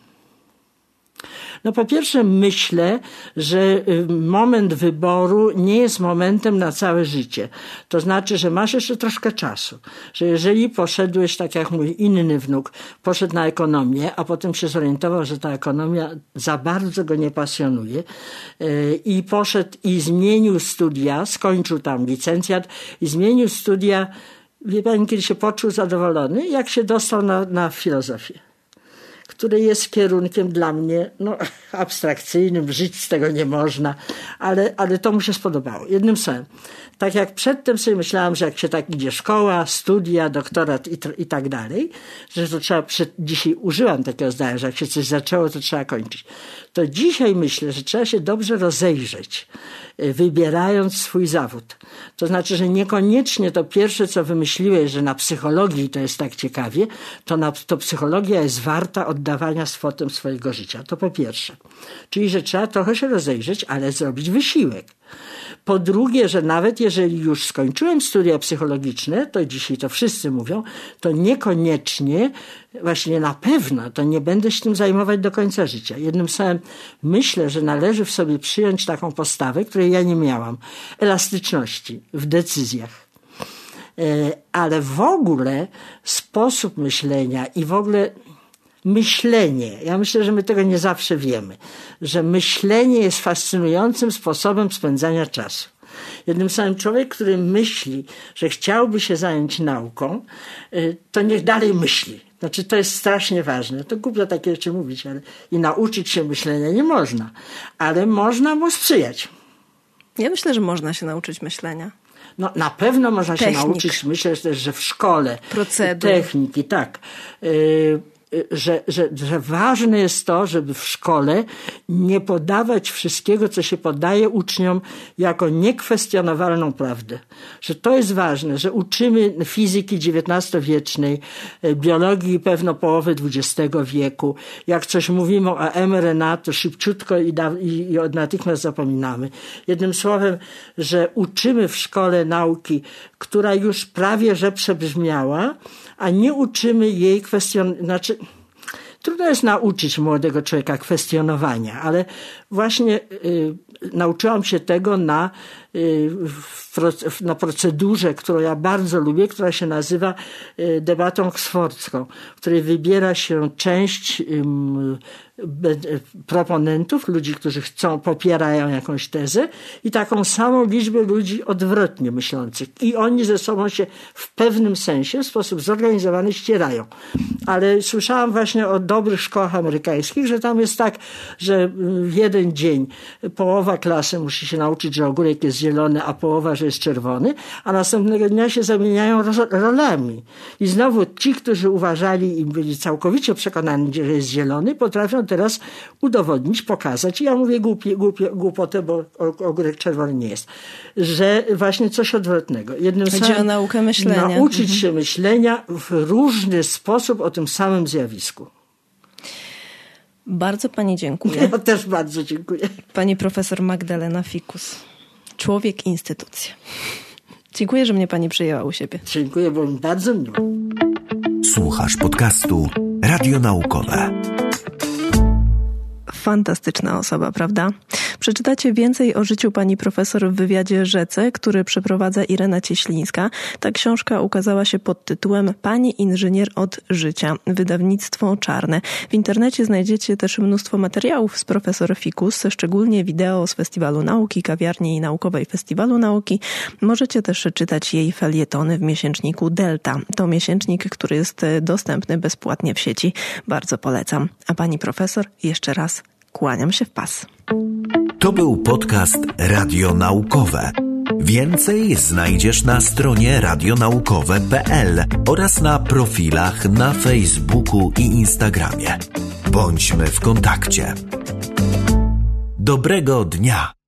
No po pierwsze myślę, że moment wyboru nie jest momentem na całe życie. To znaczy, że masz jeszcze troszkę czasu. Że jeżeli poszedłeś, tak jak mój inny wnuk, poszedł na ekonomię, a potem się zorientował, że ta ekonomia za bardzo go nie pasjonuje i poszedł i zmienił studia, skończył tam licencjat i zmienił studia. Wie pani, kiedy się poczuł zadowolony? Jak się dostał na filozofię, który jest kierunkiem dla mnie abstrakcyjnym, żyć z tego nie można, ale to mu się spodobało. Jednym słowem, tak jak przedtem sobie myślałam, że jak się tak idzie szkoła, studia, doktorat i tak dalej, że to trzeba, dzisiaj użyłam takiego zdania, że jak się coś zaczęło, to trzeba kończyć. To dzisiaj myślę, że trzeba się dobrze rozejrzeć, wybierając swój zawód. To znaczy, że niekoniecznie to pierwsze, co wymyśliłeś, że na psychologii to jest tak ciekawie, to psychologia jest warta oddawania swotem swojego życia. To po pierwsze. Czyli, że trzeba trochę się rozejrzeć, ale zrobić wysiłek. Po drugie, że nawet jeżeli już skończyłem studia psychologiczne, to dzisiaj to wszyscy mówią, to niekoniecznie, właśnie na pewno, to nie będę się tym zajmować do końca życia. Jednym słowem, myślę, że należy w sobie przyjąć taką postawę, której ja nie miałam. Elastyczności w decyzjach. Ale w ogóle sposób myślenia i w ogóle myślenie, ja myślę, że my tego nie zawsze wiemy, że myślenie jest fascynującym sposobem spędzania czasu. Jednym samym człowiek, który myśli, że chciałby się zająć nauką, to niech dalej myśli. Znaczy, to jest strasznie ważne. To głupio takie rzeczy mówić, ale i nauczyć się myślenia nie można, ale można mu sprzyjać. Ja myślę, że można się nauczyć myślenia. No, na pewno można się nauczyć, myślę też, że w szkole. Procedur. Techniki, tak. Że ważne jest to, żeby w szkole nie podawać wszystkiego, co się podaje uczniom jako niekwestionowalną prawdę. Że to jest ważne, że uczymy fizyki XIX-wiecznej, biologii pewno połowy XX wieku. Jak coś mówimy o mRNA, to szybciutko i natychmiast zapominamy. Jednym słowem, że uczymy w szkole nauki, która już prawie że przebrzmiała, a nie uczymy jej trudno jest nauczyć młodego człowieka kwestionowania, ale właśnie nauczyłam się tego na procedurze, którą ja bardzo lubię, która się nazywa debatą oksfordzką, w której wybiera się część proponentów, ludzi, którzy popierają jakąś tezę i taką samą liczbę ludzi odwrotnie myślących. I oni ze sobą się w pewnym sensie, w sposób zorganizowany ścierają. Ale słyszałam właśnie o dobrych szkołach amerykańskich, że tam jest tak, że w jeden dzień połowa klasy musi się nauczyć, że ogórek jest zielony, a połowa, że jest czerwony, a następnego dnia się zamieniają rolami. I znowu ci, którzy uważali i byli całkowicie przekonani, że jest zielony, potrafią teraz udowodnić, pokazać, i ja mówię głupotę, bo ogórek czerwony nie jest, że właśnie coś odwrotnego. Chodzi o naukę myślenia. Nauczyć się myślenia w różny sposób o tym samym zjawisku. Bardzo pani dziękuję. Ja też bardzo dziękuję. Pani profesor Magdalena Fikus. Człowiek instytucja. Dziękuję, że mnie pani przyjęła u siebie. Dziękuję, bo mi bardzo miło. Słuchasz podcastu Radionaukowe. Fantastyczna osoba, prawda? Przeczytacie więcej o życiu pani profesor w wywiadzie Rzece, który przeprowadza Irena Cieślińska. Ta książka ukazała się pod tytułem Pani inżynier od życia. Wydawnictwo Czarne. W internecie znajdziecie też mnóstwo materiałów z profesor Fikus, szczególnie wideo z Festiwalu Nauki, Kawiarni Naukowej Festiwalu Nauki. Możecie też czytać jej felietony w miesięczniku Delta. To miesięcznik, który jest dostępny bezpłatnie w sieci. Bardzo polecam. A pani profesor jeszcze raz kłaniam się w pas. To był podcast Radionaukowe. Więcej znajdziesz na stronie radionaukowe.pl oraz na profilach na Facebooku i Instagramie. Bądźmy w kontakcie. Dobrego dnia!